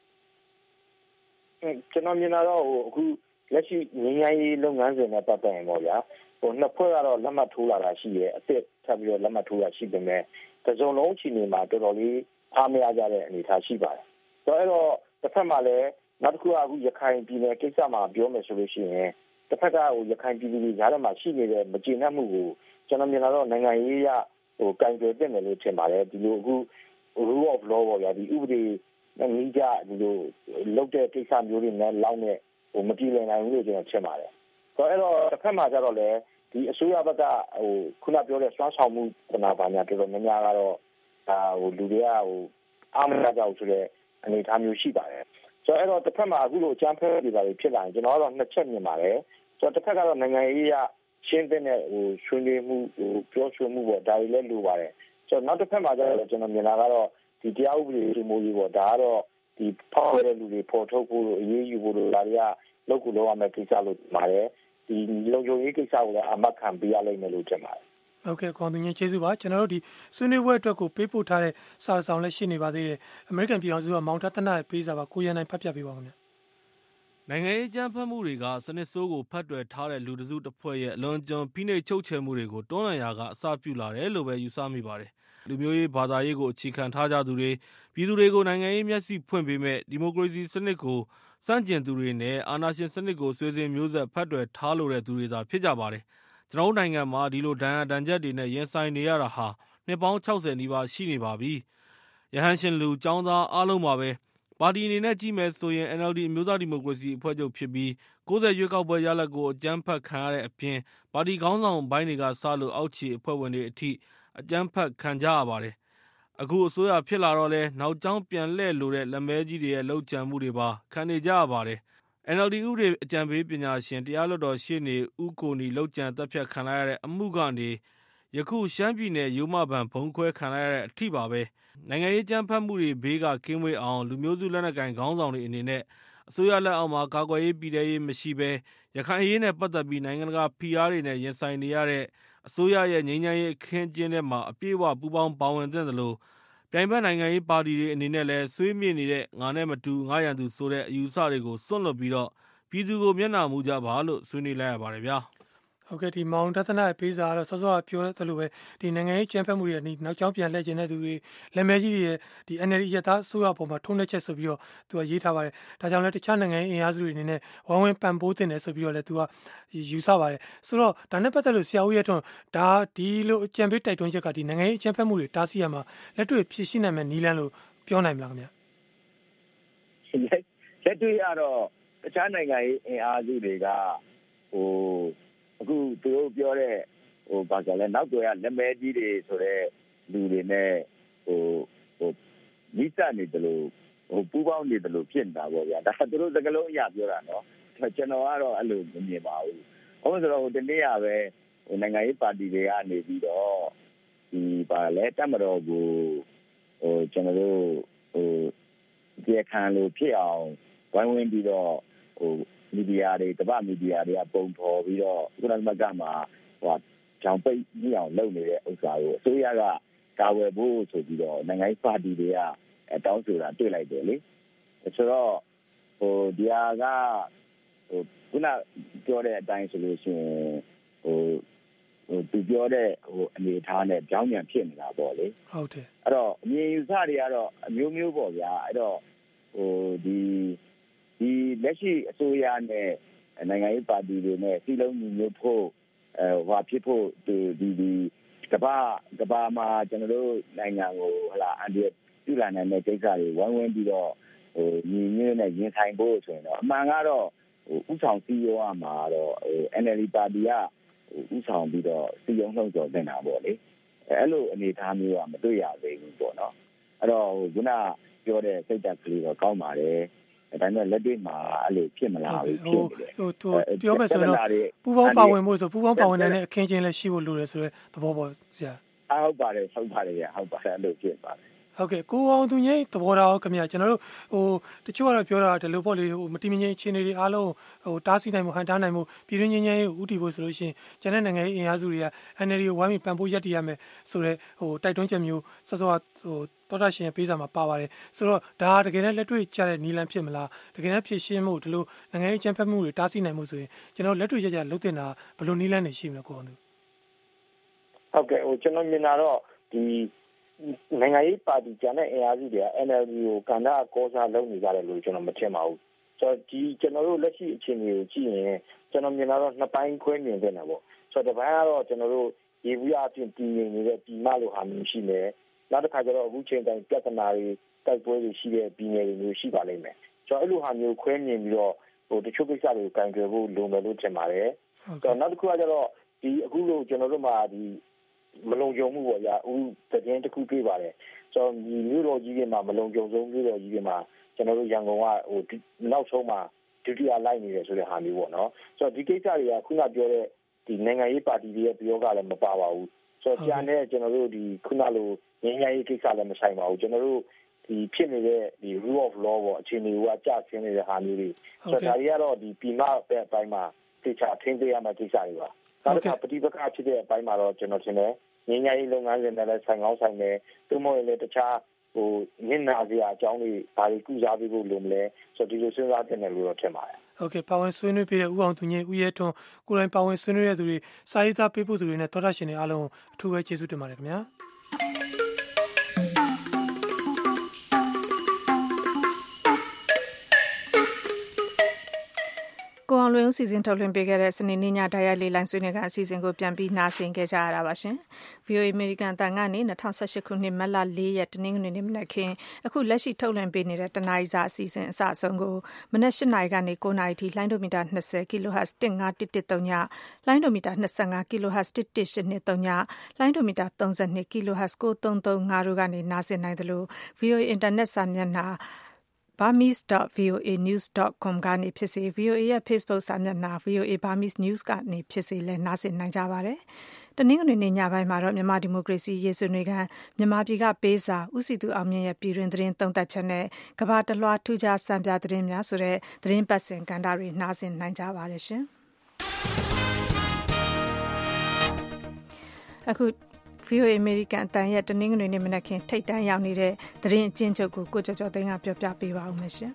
ကျွန်တော်မြင်တာတော့ဟိုအခုလက်ရှိငင်းရိုင်းရေးလုပ်ငန်းစဉ်နဲ့ပတ်သက်ရင်ပေါ့ဗျာဟိုနှစ်ဖွဲ့ကတော့လက်မှတ်ထိုးလာတာရှိရဲ့အစ်စ်ထပ်ပြီးတော့လက်မှတ်ထိုးတာရှိပေမဲ့တစုံလုံးအခြေအနေမှာတော်တော်လေးအားမရကြတဲ့အနေအထားရှိပါတယ်ဆိုတော့အဲ့တော့တစ်ဖက်မှာလည်းနောက်တစ်ခုကအခုရခိုင်ပြည်နယ်ကိစ္စမှာပြောမယ်ဆိုလို့ရှိရင်တစ်ဖက်ကဟိုရခိုင်ပြည်သူတွေကြားထဲမှာရှိနေတဲ့မကျေနပ်မှုကိုကျွန်တော်မြင်လာတော့နိုင်ငံရေးရဟိုကင်တွယ်တင်တယ်လို့ထင်ပါတယ်ဒီလိုအခု rule of law ပေါ့ဗျာဒီဥပဒေနဲ့ညီကြဒီလိုလုပ်တဲ့ကိစ္စမျိုးတွေနဲ့လောက်နဲ့ဟိုမကြည့်လည်နိုင်ဘူးလို့ကျွန်တော်ထင်ပါတယ်ဆိုတော့အဲ့တော့တစ်ဖက်မှာကျတော့လေဒီအစိုးရဘက်ကဟိုခုနပြောတဲ့စွမ်းဆောင်မှုပနာပါညာတော်တော်များများကတော့ဒါဟိုလူတွေကဟိုအားမရကြဘူးဆိုတဲ့အနေအထားမျိုးရှိပါတယ်ဆိုဆိုတော့အဲ့တော့တစ်ဖက်မှာအခုလိုအကြမ်းဖက်တွေပါဖြစ်လာရင်ကျွန်တော်ကတော့နှစ်ချက်မြင်ပါတယ်ဆိုတော့တစ်ဖက်ကတော့နိုင်ငံရေးရရှင်းတဲ့ဟိုဆွေးနွေးမှုဟိုပြောဆိုမှုပေါ့ဒါတွေလည်းလိုပါတယ်ဆိုတော့နောက်တစ်ဖက်မှာကျတော့ကျွန်တော်မြင်လာကတော့ဒီတရားဥပဒေဒီမိုကြီးပေါ့ဒါကတော့ဒီဖောက်ရတဲ့လူတွေပေါ်ထုတ်ဖို့လို့အရေးယူဖို့လို့ဒါတွေကလောက်ကူလောက်ရမယ့်ကိစ္စလို့ပါတယ်ဒီလုံခြုံရေးကိစ္စကိုလည်းအမှတ်ခံပေးရလိမ့်မယ်လို့ထင်ပါတယ်ဟုတ်ကဲ့ကွန်သူညင်ကျေးဇူးပါကျွန်တော်တို့ဒီဆွေးနွေးပွဲအတွက်ကိုပေးပို့ထားတဲ့စာဆောင်လည်းရှိနေပါသေးတယ်အမေရိကန်ပြည်ထောင်စုကမောင်တသနာရဲ့ပေးစာပါကိုရန်နိုင်ဖတ်ပြပေးပါဦးခင်ဗျနိုင်ငံရေးကြမ်းဖက်မှုတွေကစနစ်ဆိုးကိုဖတ်တွယ်ထားတဲ့လူတစုတစ်ဖွဲ့ရဲ့အလွန်ကျွံဖိနှိပ်ချုပ်ချယ်မှုတွေကိုတွန်းလှန်ရာကအစပြုလာတယ်လို့ပဲယူဆမိပါတယ်လူမျိုးရေးဘာသာရေးကိုအခြေခံထားကြသူတွေပြည်သူတွေကိုနိုင်ငံရေးမျက်စိဖွင့်ပေးမဲ့ဒီမိုကရေစီစနစ်ကိုစန့်ကျင်သူတွေနဲ့အာဏာရှင်စနစ်ကိုဆွေးစဉ်မျိုးဆက်ဖတ်တွယ်ထားလိုတဲ့သူတွေသာဖြစ်ကြပါတယ်ကျွန်တော်တို့နိုင်ငံမှာဒီလိုဒဏ်အဒဏ်ချက်တွေနဲ့ရင်ဆိုင်နေရတာဟာနှစ်ပေါင်း၆၀နီးပါးရှိနေပါပြီရဟန်းရှင်လူចောင်းသားအားလုံးပါပဲပါတီအနေနဲ့ကြီးမယ်ဆိုရင် N L D အမျိုးသားဒီမိုကရေစီအဖွဲ့ချုပ်ဖြစ်ပြီး၉၀ရွေးကောက်ပွဲရလဒ်ကိုအကြမ်းဖက်ခံရတဲ့အပြင်ပါတီခေါင်းဆောင်ပိုင်းတွေကစလို့အောက်ခြေအဖွဲ့ဝင်တွေအထိအကြမ်းဖက်ခံကြရပါတယ်အခုအစိုးရဖြစ်လာတော့လဲနောက်ကျောင်းပြန်လှည့်လို့တဲ့လက်မဲကြီးတွေရဲ့လှုပ်ကြံမှုတွေပါခံနေကြရပါတယ်N L D ဥပဒေအကြံပေးပညာရှင်တရားလွှတ်တော်ရှေ့နေဦးကိုနီလှုပ်ကြံတပ်ဖြတ်ခံလိုက်ရတဲ့အမှုကနေယခုရှမ်းပြည်နယ်ရိုးမဘဏ်ဘုံခွဲခံလိုက်ရတဲ့အထိပါပဲနိုင်ငံရေးကြမ်းဖက်မှုတွေဘေးကကင်းဝေးအောင်လူမျိုးစုလက်နက်ကိုင်ခေါင်းဆောင်တွေအနေနဲ့အစိုးရလက်အောက်မှာကာကွယ်ရေးပြည်ထရေးမရှိဘဲရခိုင်အရေးနဲ့ပတ်သက်ပြီးနိုင်ငံတကာဖိအားတွေနဲ့ရင်ဆိုင်နေရတဲ့အစိုးရရဲ့ငြိမ်းချမ်းရေးအခင်းအကျင်းထဲမှာအပြည့်အဝပူးပေါင်းပါဝင်သင့်တယ်လို့ပြိုင်ဘက်နိုင်ငံရေးပါတီတွေအနေနဲ့လည်းဆွေးမြေ့နေတဲ့ငါနဲ့မတူငါရန်သူဆိုတဲ့အယူအဆတွေကိုစွန့်လွတ်ပြီးတော့ပြည်သူကိုမျက်နှာမူကြပါလို့ဆွေးနွေးလိုက်ရပါတယ်ဗျာဟုတ်ကဲ့ဒီမောင်တသနာရဲ့ပေးစာကတော့စောစောကပြောသလိုပဲဒီနိုင်ငံရေးကြမ်းဖက်မှုတွေကနေနောက်ကျောင်းပြန်လှည့်ကျင်တဲ့သူတွေလက်မဲကြီးတွေရဲ့ဒီ N L D ရသားဆိုရပေါ်မှာထုံးလက်ချက်ဆိုပြီးတော့သူကရေးထားပါတယ်ဒါကြောင့်လည်းတခြားနိုင်ငံရေးအင်အားစုတွေအနေနဲ့ဝိုင်းဝန်းပံ့ပိုးတင်တယ်ဆိုပြီးတော့လည်းသူကယူဆပါတယ်ဆိုတော့ဒါနဲ့ပတ်သက်လို့ဆရာဦးရဲ့ထွန်းဒါဒီလိုအကြံပေးတိုက်တွန်းချက်ကဒီနိုင်ငံရေးအကြမ်းဖက်မှုတွေတားဆီးရမှာလက်တွေ့ဖြစ်ရှိနိုင်မယ့်နည်းလမ်းလို့ပြောနိုင်မလားခင်ဗျလက်တွေ့ရတော့တခြားနိုင်ငံရေးအင်အားစုတွေကဟိုအခုသူတို့ပြောတဲ့ဟိုဘာကြလဲနောက်တော့ရလက်မဲကြီးတွေဆိုတော့လူတွေနဲ့ဟိုဟိုမိစနေတယ်လို့ဟိုပူပေါင်းနေတယ်လို့ဖြစ်နေတာပေါ့ဗျာဒါသူတို့စကလုံးအရာပြောတာနော်ကျွန်တော်ကတော့အဲ့လိုမမြင်ပါဘူးဟိုဆိုတော့ဟိုတနေ့ရပဲဟိုနိုင်ငံရေးပါတီတွေကနေပြီးတော့ဒီပါလဲတက်မတော်ကိုဟိုကျွန်တော်တို့ဟိုဒီခံလို့ဖြစ်အောင်ဝိုင်းဝန်းပြီးတော့ဟိုမီဒီယာတွေတပမီဒီယာတွေကပုံဖော်ပြီးတော့ကုလသမဂ္ဂမှာဟိုကြောင်ပိတ်ညှိအောင်လုပ်နေတဲ့ဥစ္စာကိုအစိုးရကကာဝယ်ဖို့ဆိုပြီးတော့နိုင်ငံရေးပါတီတွေကတောင်းဆိုတာတွေ့လိုက်တယ်လေဆိုတော့ဟိုဒီဟာကဟိုခုနပြောတဲ့အတိုင်းဆိုလို့ရှိရင်ဟိုဟိုသူပြောတဲ့ဟိုအနေထားနဲ့ကြောင်းပြန်ဖြစ်နေတာပေါ့လေဟုတ်တယ်အဲ့တော့အမြင်ယူဆတွေကတော့အမျိုးမျိုးပေါ့ဗျာအဲ့တော့ဟိုဒီဒီလက်ရှိအစိုးရနဲ့နိုင်ငံရေးပါတီတွေနဲ့စီလုံးညီညွတ်ဖို့အဲဟောဖြစ်ဖို့ဒီဒီကဘာကဘာမှာကျွန်တော်တို့နိုင်ငံကိုဟလာအန်ဒီပြုလာနိုင်တဲ့ကိစ္စတွေဝိုင်းဝန်းပြီးတော့ဟိုညီညွတ်နဲ့ရင်ဆိုင်ဖို့ဆိုရင်တော့အမှန်ကတော့ဟိုဥဆောင်စီရောမှာတော့ဟို N L D ပါတီကဟိုဥဆောင်ပြီးတော့စီရုံလှုပ်ဆော်နေတာပေါ့လေအဲ့လိုအနေအထားမျိုးကမတွေ့ရသေးဘူးပေါ့နော်အဲ့တော့ဟိုခုနပြောတဲ့စိတ်ဓာတ်ကလေးတော့ကောင်းပါတယ်ဒါနဲ့လက်တွေ့မှာအဲ့လိုဖြစ်မလာဘူးဖြစ်နေတယ်ဟိုဟိုပြောမယ်ဆိုတော့ပူပေါင်းပါဝင်မှုဆိုပူပေါင်းပါဝင်တဲ့အခင်းချင်းလည်းရှိဖို့လိုတယ်ဆိုတော့သဘောပေါ်ဆရာဟုတ်ပါတယ်ဟုတ်ပါတယ်ဟုတ်ပါတယ်အဲ့လိုဖြစ်ပါတယ်ဟုတ်ကဲ့ကိုအောင်သူငိမ့်သဘောထားခင်ဗျာကျွန်တော်တို့ဟိုတချို့ကတော့ပြောတာဒီလိုပေါ့လေဟိုမတိမငိမ့်ချင်းတွေအားလုံးဟိုတားဆီးနိုင်မှုဟန်တားနိုင်မှုပြည်တွင်းငင်းငင်းရေးဥတီဖို့ဆိုလို့ရှိရင်ကျန်တဲ့နိုင်ငံရေးအင်အားစုတွေက N L D ကိုဝိုင်းပြီးပံ့ပိုးရပ်တည်ရမယ်ဆိုတော့ဟိုတိုက်တွန်းချက်မျိုးစောစောဟိုတော်တာရှင်ရဲ့ပေးစာမှာပါပါတယ်ဆိုတော့ဒါတကယ်နဲ့လက်တွေ့ကျတဲ့နီလန်ဖြစ်မလားတကယ်နဲ့ဖြစ်ရှင်းမှုဒီလိုနိုင်ငံရေးချမ်းဖက်မှုတွေတားဆီးနိုင်မှုဆိုရင်ကျွန်တော်လက်တွေ့ကျကျလုပ်တင်တာဘယ်လိုနီလန်နေရှိမလဲကိုအောင်သူဟုတ်ကဲ့ဟိုကျွန်တော်မြင်တာတော့ဒီနိုင်ငံရေးပါတီကျန်တဲ့အင်အားစုတွေက N L D ကိုကဏ္ဍအကောစားလုပ်နေကြတယ်လို့ကျွန်တော်မထင်ပါဘူးဆိုတော့ဒီကျွန်တော်တို့လက်ရှိအခြေအနေကိုကြည့်ရင်ကျွန်တော်မြင်တာတော့နှစ်ပိုင်းခွဲမြင်တယ်နော်ပေါ့ဆိုတော့ဒီဘက်ကတော့ကျွန်တော်တို့ဒီဝိအပြင်ပြည်နေနေတဲ့ပြည်မလိုဟာမျိုးရှိနေနောက်တစ်ခါကျတော့အခုချိန်တိုင်းပြဿနာတွေတိုက်ပွဲတွေရှိတဲ့ပြည်နယ်တွေမျိုးရှိပါလိမ့်မယ်ဆိုတော့အဲ့လိုဟာမျိုးခွဲမြင်ပြီးတော့ဟိုတချို့ကိစ္စတွေကိုကင်တွယ်ဖို့လိုမယ်လို့ထင်ပါတယ်ဆိုတော့နောက်တစ်ခုကကျတော့ဒီအခုလိုကျွန်တော်တို့မှာဒီမလုံခြုံမှုပေါ့ဗျာဦးသတင်းတစ်ခုတွေ့ပါတယ်ဆိုတော့ဒီမြို့တော်ကြီးတွေမှာမလုံခြုံဆုံးမြို့တော်ကြီးတွေမှာကျွန်တော်တို့ရန်ကုန်ကဟိုနောက်ဆုံးမှာဒုတိယလိုက်နေတယ်ဆိုတဲ့ဟာမျိုးပေါ့နော်ဆိုတော့ဒီကိစ္စတွေကခုနပြောတဲ့ဒီနိုင်ငံရေးပါတီတွေရဲ့ပြောကလည်းမပါပါဘူးဆိုတော့ကြားနေကျွန်တော်တို့ဒီခုနလိုငြိမ်းချမ်းရေးကိစ္စလည်းမဆိုင်ပါဘူးကျွန်တော်တို့ဒီဖြစ်နေတဲ့ဒီ rule of law ပေါ့အခြေအနေကကြာဆင်းနေတဲ့ဟာမျိုးတွေဆိုတော့ဒါတွေကတော့ဒီပြည်မဘက်အပိုင်းမှာတိကျထင်းသေးရမယ့်ကိစ္စတွေပါဒါကပဋိပက္ခဖြစ်တဲ့အပိုင်းမှာတော့ကျွန်တော်ထင်တယ်ငြိမ်းချမ်းရေးလုပ်ငန်းစဉ်တွေလည်းဆိုင်ကောင်းဆိုင်တယ်သူ့မို့လည်းတခြားဟိုညနာစရာအကြောင်းတွေဘာတွေကုစားပေးဖို့လိုမလဲဆိုတော့ဒီလိုစဉ်းစားတင်တယ်လို့တော့ထင်ပါတယ်โอเคပါဝင်ဆွေးနွေးပေးတဲ့ဦးအောင်သူငယ်ဦးရဲထွန်းကိုယ်တိုင်ပါဝင်ဆွေးနွေးတဲ့သူတွေစာရေးသားပေးဖို့သူတွေနဲ့သောတာရှင်တွေအားလုံးအထူးပဲကျေးဇူးတင်ပါတယ်ခင်ဗျာကိုအောင်လွင်ဦးစီစဉ်ထုတ်လွှင့်ပေးခဲ့တဲ့စနေနေ့ညဓာတ်ရိုက်လေးလိုင်းဆွေးနွေးကအစီအစဉ်ကိုပြန်ပြီးနှာစင်ခဲ့ကြရတာပါရှင်။ဗီအိုအေ American တန်ကနေ၂၀၁၈ခုနှစ်မတ်လ၄ရက်တနင်္ဂနွေနေ့မနက်ခင်းအခုလက်ရှိထုတ်လွှင့်ပေးနေတဲ့တနားရီစာအစီအစဉ်အစအဆုံးကိုမနက်၈နာရီကနေ၉နာရီထိလိုင်းဒိုမီတာ၂၀ kHz ၁၅၁၁၃ညလိုင်းဒိုမီတာ၂၅ kHz ၁၁၈၂၃ညလိုင်းဒိုမီတာ၃၂ kHz ၉၃၃၅တို့ကနေနားဆင်နိုင်တယ်လို့ ဗီအိုအေ Internet စာမျက်နှာburmese dot v o a news dot com ကနေဖြစ်စေ ဗီအိုအေ ရဲ့ Facebook စာမျက်နှာ ဗီအိုအေ Burmese News ကနေဖြစ်စေလည်းနားဆင်နိုင်ကြပါတယ်။တနင်္ဂနွေနေ့ညပိုင်းမှာတော့မြန်မာဒီမိုကရေစီရေးဆွေးနွေးခံမြန်မာပြည်ကပေးစာဦးစီသူအောင်မြင့်ရဲ့ပြည်တွင်သတင်းသုံးသပ်ချက်နဲ့ကမ္ဘာတလွှာထူးခြားစံပြသတင်းများဆိုတဲ့သတင်းပတ်စဉ်ကဏ္ဍတွေနားဆင်နိုင်ကြပါတယ်ရှင်။အခုဗီအိုအေ American အတန်ရဲ့တနင်္ဂနွေနေ့မနက်ခင်းထိတ်တန်းရောက်နေတဲ့သတင်းအကျဉ်းချုပ်ကိုကိုကျော်ကျော်သိန်းကပြောပြပေးပါဦးမယ်ရှင်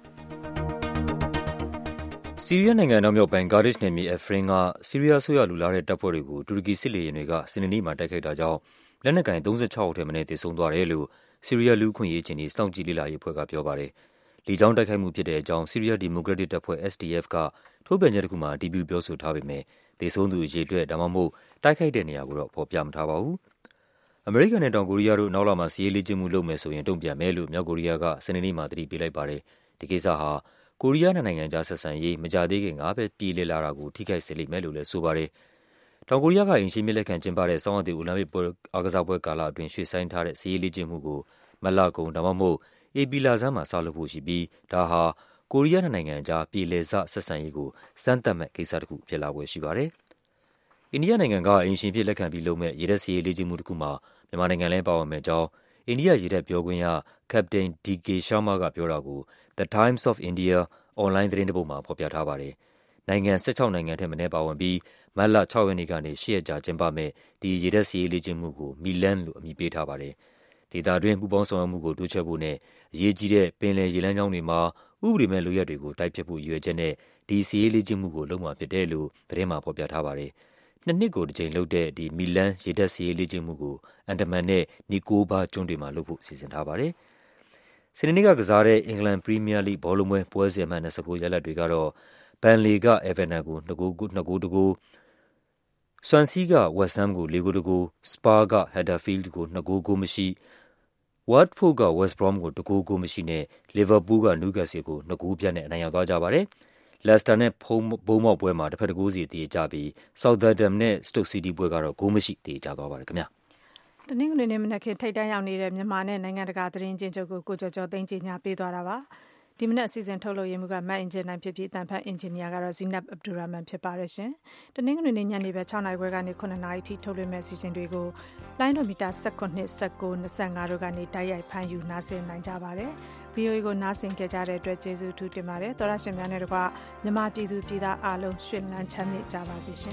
။ဆီးရီးယားနိုင်ငံနောက်မြောက်ပိုင်းကာဒစ်နယ်မြေအဖရင်ကဆီးရီးယားဆိုရလူလာတဲ့တပ်ဖွဲ့တွေကိုတူရကီစစ်လေယာဉ်တွေကစနေနေ့မှာတိုက်ခိုက်တာကြောင့်လက်နက်ကိုင်၃၆ဦးထက်မနည်းသေဆုံးသွားတယ်လို့ဆီးရီးယားလူ့အခွင့်အရေးအခြေအနေစောင့်ကြည့်လေ့လာရေးအဖွဲ့ကပြောပါတယ်။လေကြောင်းတိုက်ခိုက်မှုဖြစ်တဲ့အကြောင်းဆီးရီးယားဒီမိုကရက်တစ်တပ်ဖွဲ့ S D F ကထုတ်ပြန်ချက်တစ်ခုမှာအတည်ပြုပြောဆိုထားပေမဲ့သေဆုံးသူအရေအတွက်ဒါမှမဟုတ်တိုက်ခိုက်တဲ့နေရာကိုတော့ဖော်ပြမထားပါဘူး။အမေရိကန်နဲ့တောင်ကိုရီးယားတို့နောက်လာမှာစစ်ရေးလေ့ကျင့်မှုလုပ်မယ်ဆိုရင်တုံ့ပြန်မယ်လို့မြောက်ကိုရီးယားကစနေနေ့မှာသတိပေးလိုက်ပါတယ်။ဒီကိစ္စဟာကိုရီးယားနိုင်ငံကြားဆက်ဆံရေးမကြသေးခင်ကပဲပြည်လည်လာတာကိုထိခိုက်စေလိမ့်မယ်လို့လည်းဆိုပါတယ်။တောင်ကိုရီးယားကအိမ်ရှင်မြစ်လက်ခံကျင်းပတဲ့ဆောင်းရာသီအိုလံပစ်ပွဲအားကစားပွဲကာလအတွင်းရွှေ့ဆိုင်းထားတဲ့စစ်ရေးလေ့ကျင့်မှုကိုမလကုံဒါမှမဟုတ်ဧပြီလဆန်းမှာစလုပ်ဖို့ရှိပြီးဒါဟာကိုရီးယားနိုင်ငံကြားပြည်လည်စဆက်ဆံရေးကိုစမ်းသပ်မဲ့ကိစ္စတစ်ခုဖြစ်လာပွဲရှိပါတယ်။အိန္ဒိယနိုင်ငံကအိမ်ရှင်ဖြစ်လက်ခံပြီးလုပ်မဲ့ရေတပ်စစ်ရေးလေ့ကျင့်မှုတစ်ခုမှာမြန်မာနိုင်ငံလည်းပါဝင်မဲ့ကြောင်းအိန္ဒိယရေတပ်ပြောခွင့်ရ Captain D K Sharma ကပြောတာကို The Times of India အွန်လိုင်းသတင်းတစ်ပုဒ်မှာဖော်ပြထားပါတယ်။နိုင်ငံ၁၆နိုင်ငံထက်မနည်းပါဝင်ပြီးမတ်လ၆ရက်နေ့ကနေ၈ရက်ကြာကျင်းပမဲ့ဒီရေတပ်စစ်ရေးလေ့ကျင့်မှုကိုမီလန်လို့အမည်ပေးထားပါတယ်။ဒေသတွင်းပူးပေါင်းဆောင်ရွက်မှုကိုတိုးချဲ့ဖို့နဲ့အရေးကြီးတဲ့ပင်လယ်ရေလမ်းကြောင်းတွေမှာဥပဒေမဲ့လုပ်ရပ်တွေကိုတိုက်ဖျက်ဖို့ရည်ရွယ်ချက်နဲ့ဒီစစ်ရေးလေ့ကျင့်မှုကိုလုပ်မှာဖြစ်တယ်လို့သတင်းမှာဖော်ပြထားပါတယ်။နှစ်နှစ်ကိုတစ်ကြိမ်လုပ်တဲ့ဒီမီလန်ရေတပ်စစ်ရေးလေ့ကျင့်မှုကိုအန်ဒမန်နဲ့နီကိုဘာကျွန်းတွေမှာလုပ်ဖို့စီစဉ်ထားပါတယ်။စနေနေ့ကကစားတဲ့အင်္ဂလန်ပရီးမီးယားလိဘောလုံးပွဲပွဲစဉ်အမှတ်၂၉ရလဒ်တွေကတော့ဘန်လီကအဲဗာတန်ကို၂ဂိုး၂ဂိုးတကိုးဆွမ်ဆီးကဝက်ဆမ်ကို၄ဂိုးတကိုးစပါကဟက်ဒါဖီးလ်ကို၂ဂိုးဂိုးမရှိဝတ်ဖို့ကဝက်စ်ဘရွမ်ကိုတကိုးဂိုးမရှိနဲ့လီဗာပူးကနယူးကက်ဆယ်ကို၂ဂိုးပြတ်နဲ့အနိုင်ရသွားကြပါတယ်။လက်စတာနဲ့ဘုံဘုံမောက်ပွဲမှာတစ်ဖက်တကိုးစီတည်ကြပြီးဆောက်သာဒမ်နဲ့စတုတ်စီးတီးပွဲကတော့ဂိုးမရှိတည်ကြသွားပါတယ်ခင်ဗျာတနင်္ဂနွေနေ့မနက်ခင်းထိတ်တန်းရောက်နေတဲ့မြန်မာနဲ့နိုင်ငံတကာသတင်းကျဉ်းချုပ်ကိုကိုကျော်ကျော်သိန်းကြီးညာပေးသွားတာပါဒီမနက်အစီအစဉ်ထုတ်လို့ရမှုကမတ်အင်ဂျင်နိုင်ဖြစ်ပြီးတန်ဖတ်အင်ဂျင်နီယာကတော့ဇီနပ်အဗ်ဒူရာမန်ဖြစ်ပါတယ်ရှင်တနင်္ဂနွေနေ့ညနေပဲ၆နာရီခွဲကနေ၇နာရီထိထုတ်လွှင့်မဲ့အစီအစဉ်တွေကိုလိုင်းဒိုမီတာ၁၇ ၁၉ ၂၅တို့ကနေတိုက်ရိုက်ဖမ်းယူနားဆင်နိုင်ကြပါတယ်ဗီအိုအေကိုနားဆင်ကြကြတဲ့အတွက်ကျေးဇူးထူးတင်ပါတယ်သောရရှင်များနဲ့တကွမြန်မာပြည်သူပြည်သားအားလုံးရွှင်လန်းချမ်းမြေ့ကြပါစေရှင်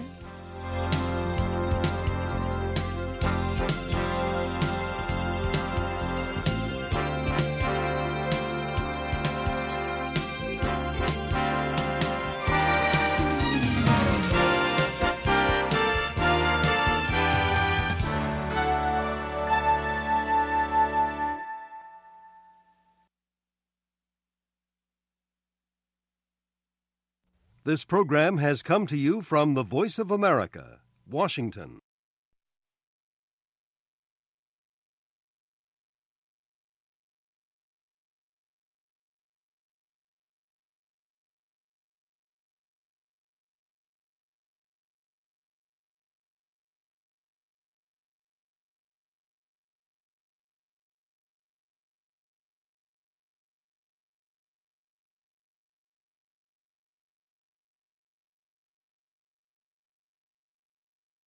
This program has come to you from the Voice of America, Washington.